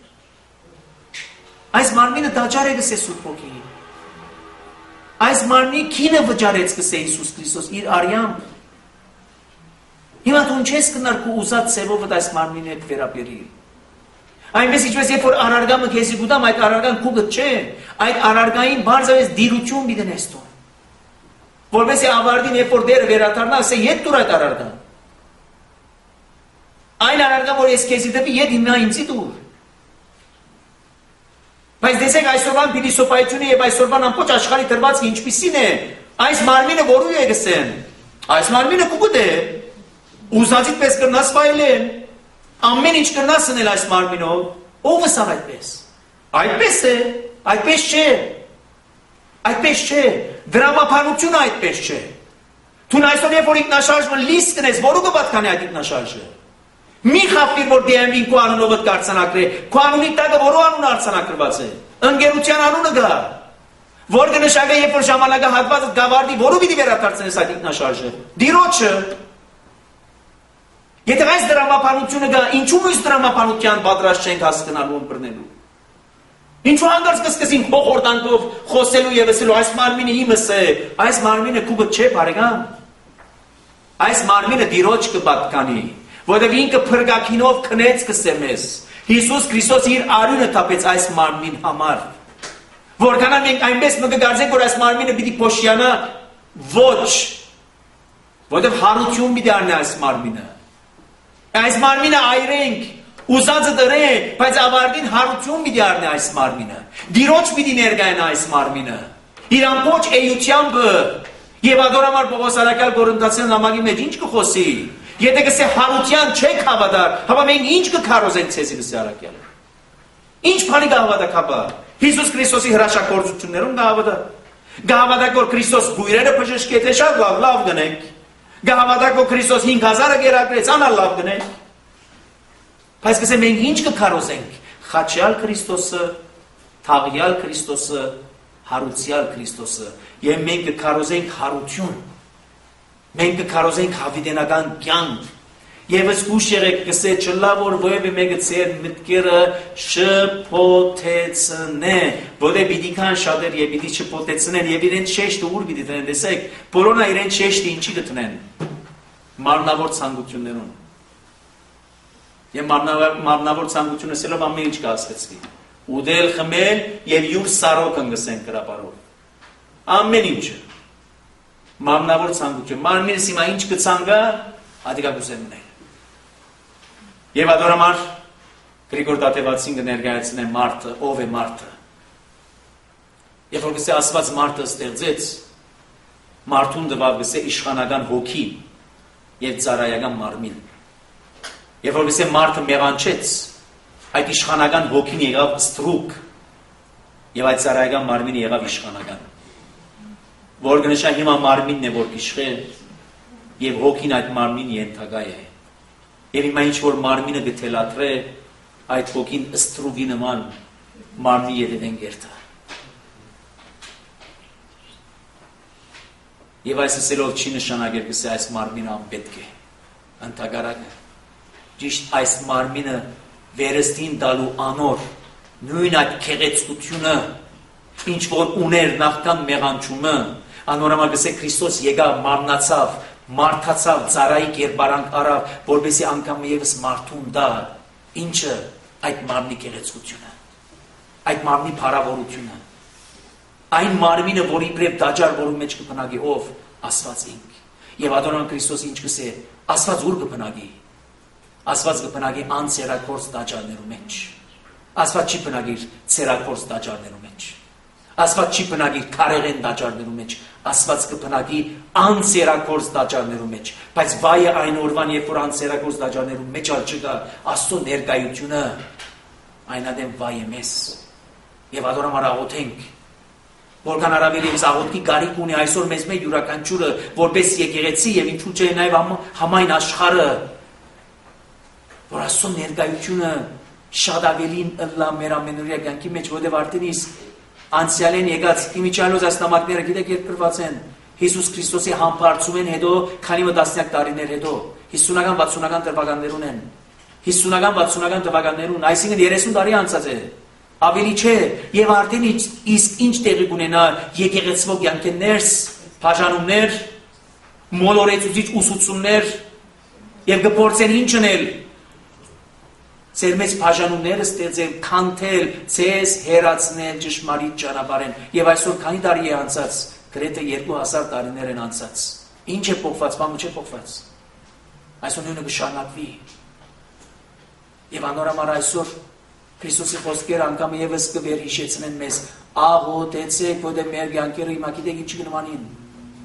B: այս մարմինը դաճար է գսե Սուրբ Հոգի, այս մարմինի քինը վճարեց գսե Հիսուս Քրիստոս իր արյամբ, հիմա դու չես կնար քու ուզած ծևովդ այս մարմինը հետ վերաբերի, այնպես ինչպես երբ որ արարգամը քեզի գուտամ, այդ արարգան քուկը չէ, այդ արարգային բարձավես դիրություն բիդենես տուն, որպես ավարտին երբ որ դերը վերադառնա, ասե ետ դուր այդ արարգան։ Այն արարգան, որ ես քեզի դեպի ետ հիմա ինձի դուր։ Բայց տեսեք այսօրվան փիլիսոփայությունը եւ այսօրվան ամբողջ աշխարհի դրվածքը ինչպիսին է, Այս մարմինը որու է գսեն։ Այս մարմինը կուգուտ է։ Ուզածիդ պես կրնաս վայելեն։ Ամեն ինչ կրնաս սնել այս մարմինով։ Ով է սաղ այդպես։ Այդպես է, այդպես չէ։ Այդպես չէ։ Դրամապանությունը այդպես չէ։ Թուն այսօր երբ որ ինքնաշարժը լիստ կնես, որու կպատկանի այդ ինքնաշարժը։ Մի խապիր, որ դիեմին քո անունովդ կարծանակրե, քո անունի տակը որու անուն արձանակրված է։ Ընկերության անունը գա։ Որ կնշակե երբ որ ժամանակը հատվածը գավարդի, որու պիտի վերադարձնես այդ ինքնաշարժը։ Դիրոջը։ Եթե այս դրամապանությունը գա, ինչու նույն դրամապանության պատրաստ չենք հասկանալու ըմբռնելու։ Ինչու հանգարց կսկսենք հոխորտանքով խոսելու եւ ասելու այս մարմինը իմս է, այս մարմինը քուբը չէ, բարեկամ։ Այս մարմինը դիրոջ կպատկանի, որովհետեւ ինքը փրկակինով քնեց կսեմես։ Հիսուս Քրիստոս իր արյունը տապեց այս մարմին համար։ Որքանա մենք այնպես մգգարձենք, որ այս մարմինը պիտի փոշիանա, ոչ։ Որովհետեւ հարություն պիտի առնի այս մարմինը։ Այս մարմինը այրենք, ուզածը դրե, բայց ավարտին հարություն պիտի առնի այս մարմինը։ Դիրոջ պիտի ներկայանա այս մարմինը։ Իր ամբողջ էությամբ եւ ադորամար Պողոս արաքյալ Կորինթացյան նամակի մեջ ինչ կխոսի։ Եթե կսե հարության չեք հավատար, հապա մենք ինչ կքարոզենք ցեզի լսի արաքյալը։ Ինչ բանի կհավատակ հապա։ Հիսուս Քրիստոսի հրաշագործություններում կհավատակ։ Կհավատակ որ Քրիստոս բույրերը բժշկեց, շատ լավ գնենք։ Կհավատակ որ Քրիստոս 5000-ը գերակրեց, անալ լավ գնենք։ Բայց կսե մենք ինչ կքարոզենք։ Խաչյալ Քրիստոսը, թաղյալ Քրիստոսը, հարուցյալ Քրիստոսը, եւ մենք կքարոզենք հարություն։ Մենք կքարոզենք հավիտենական կյանք։ Եվս ուշ եղեք կսե չլա որ ովևէ մեկը ծեր մտքերը շփոթեցնե, որը պիտի կան շատեր եւ պիտի շփոթեցնեն եւ իրենց շեշտը ուր պիտի տնեն, տեսեք, բոլորն իրենց շեշտը ինչի կտնեն։ Մարմնավոր ցանկություններուն։ Եվ մարմնավոր ցանկությունը ասելով ամեն ինչ կհասկացվի։ Ուդել, խմել եւ յուր սարոք ընկսեն կրապարով։ Ամեն ինչը։ Մարմնավոր ցանկություն։ Մարմինս հիմա ինչ կցանկա, ադիկա կուզենն է։ Եվ ադորամար Գրիգոր Տատևացին կներկայացնե մարդը, ով է մարդը։ Երբ որ գսե Աստված մարդը ստեղծեց, մարդուն տվավ գսե իշխանական հոգի եւ ծառայական մարմին։ Երբ որ գսե մարդը մեղանչեց, այդ իշխանական հոգին եղավ ստրուկ եւ այդ ծառայական մարմինը եղավ իշխանական։ Որ կնշա հիմա մարմինն է որ իշխե եւ հոգին այդ մարմին ենթակա է։ Եվ հիմա ինչ որ մարմինը գթելատրե, այդ հոգին ստրուկի նման մարմնի ետևեն գերտա։ Եվ այս ասելով չի նշանակել կսե այս մարմինը անպետք է։ Ընդհակառակը ճիշտ այս մարմինը վերստին տալու անոր նույն այդ քեղեցկությունը ինչ որ ուներ նախքան մեղանչումը, անորամալ գսե Քրիստոս եկավ մարմնացավ, մարդացավ, ծառայի կերպարանք արավ, որպեսզի անգամ եւս մարդուն դա ինչը այդ մարմնի քեղեցկությունը, այդ մարմնի փառավորությունը, այն մարմինը, որի իբրև դաջար որու մեջ կբնակի ով Աստված ինք։ Եվ ադոնան Քրիստոս ինչ կսե, Աստված ուր կբնակի։ Աստված կբնակի անցերակորց դաջարներու մեջ։ Աստված չի բնագիր ցերակորց դաջարներու մեջ։ Աստված չի բնագիր քարեղեն դաջարներու մեջ։ Աստված կբնագի անցերակորց դաջարներու մեջ։ Բայց վայը այն օրվան, երբ որ անցերակորց դաջարներու մեջ ալջգա Աստծո ներկայությունը, այնադեմ վայ է մեզ։ Եվ ադորամար աղոթենք, որքան առավել եւս աղոթքի գարիք ունի այսօր մեզ մեր յուրաքանչյուրը, որպես եկեղեցի եւ ինչու՞ չէ նաեւ համայն աշխարհը, որ Աստծո ներկայությունը շատ ավելին ըլլա մեր ամենօրյա կյանքի մեջ, որտեղ արդեն իսկ անցյալեն եկած իմիջիալոց այս նամակները գիտեք երբ գրված են Հիսուս Քրիստոսի համբարձումեն հետո, քանի որ տասնյակ տարիներ հետո, 50-ական 60-ական թվականներուն են, 50-ական 60-ական թվականներուն, այսինքն 30 տարի անցած է, ավելի չէ, եւ արդեն իսկ ինչ տեղի կունենա եկեղեցվո կյանքի ներս, բաժանումներ, մոլորեցուցիչ ուսուցումներ, եւ կփորձեն ինչ անել Ձեր մեծ բաժանումները ստեղծել, քանթել, ցես հերացնել ճշմարիտ ճանապարհեն։ Եվ այսօր քանի տարի է անցած, գրեթե 2000 տարիներ են անցած։ Ինչ է փոխված, բանը չէ փոխված։ Այսօր նույնը կշարունակվի։ Եվ անորամար այսօր Քրիստոսի խոսքերը անգամ եւս կվերհիշեցնեն մեզ. աղոթեցեք, որտեղ մեր կյանքերը հիմա գիտեք ինչի կնմանին։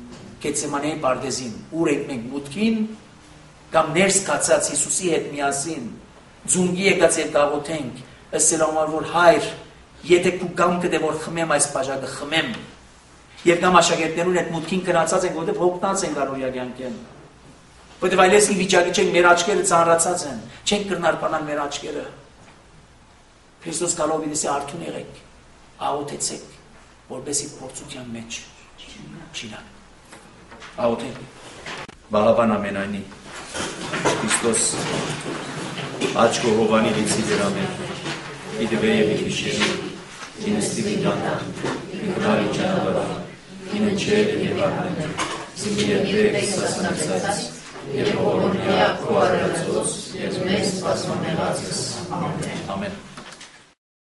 B: Գեցեմանեի պարտեզին, ուր ենք մենք մուտքին, կամ ներս կացած Հիսուսի հետ միասին, ձունգի եկած և գաղութենք, ըսել համար, որ հայր, եթե քու կամքը դե որ խմեմ այս բաժակը, խմեմ, և կամ աշակերտներուն հետ մուտքին կրացած ենք, որտեղ հոգնած ենք առօրյա կյանքեն, որտեղ այլևս ի վիճակի չենք, մեր աչքերը ծանրացած են, չենք կրնարբանալ մեր աչքերը, Քրիստոս գալով իրենսի արթուն եղեք, աղոթեցեք, որպեսզի փորձության մեջ չինան։ Աղոթենք։ Բաղավան ամենայնի Քրիստոս աչքո հովանի լիցի դրամեր, իդվե և իքիշերի, ինստի վիդանա, իքնարի ճանավարա, ինը չեր և արնեն, զիմի երբեք սասանացած, և հորոնյա քո արարածոս, և մեզ սպասմանեղածս։ Ամեն։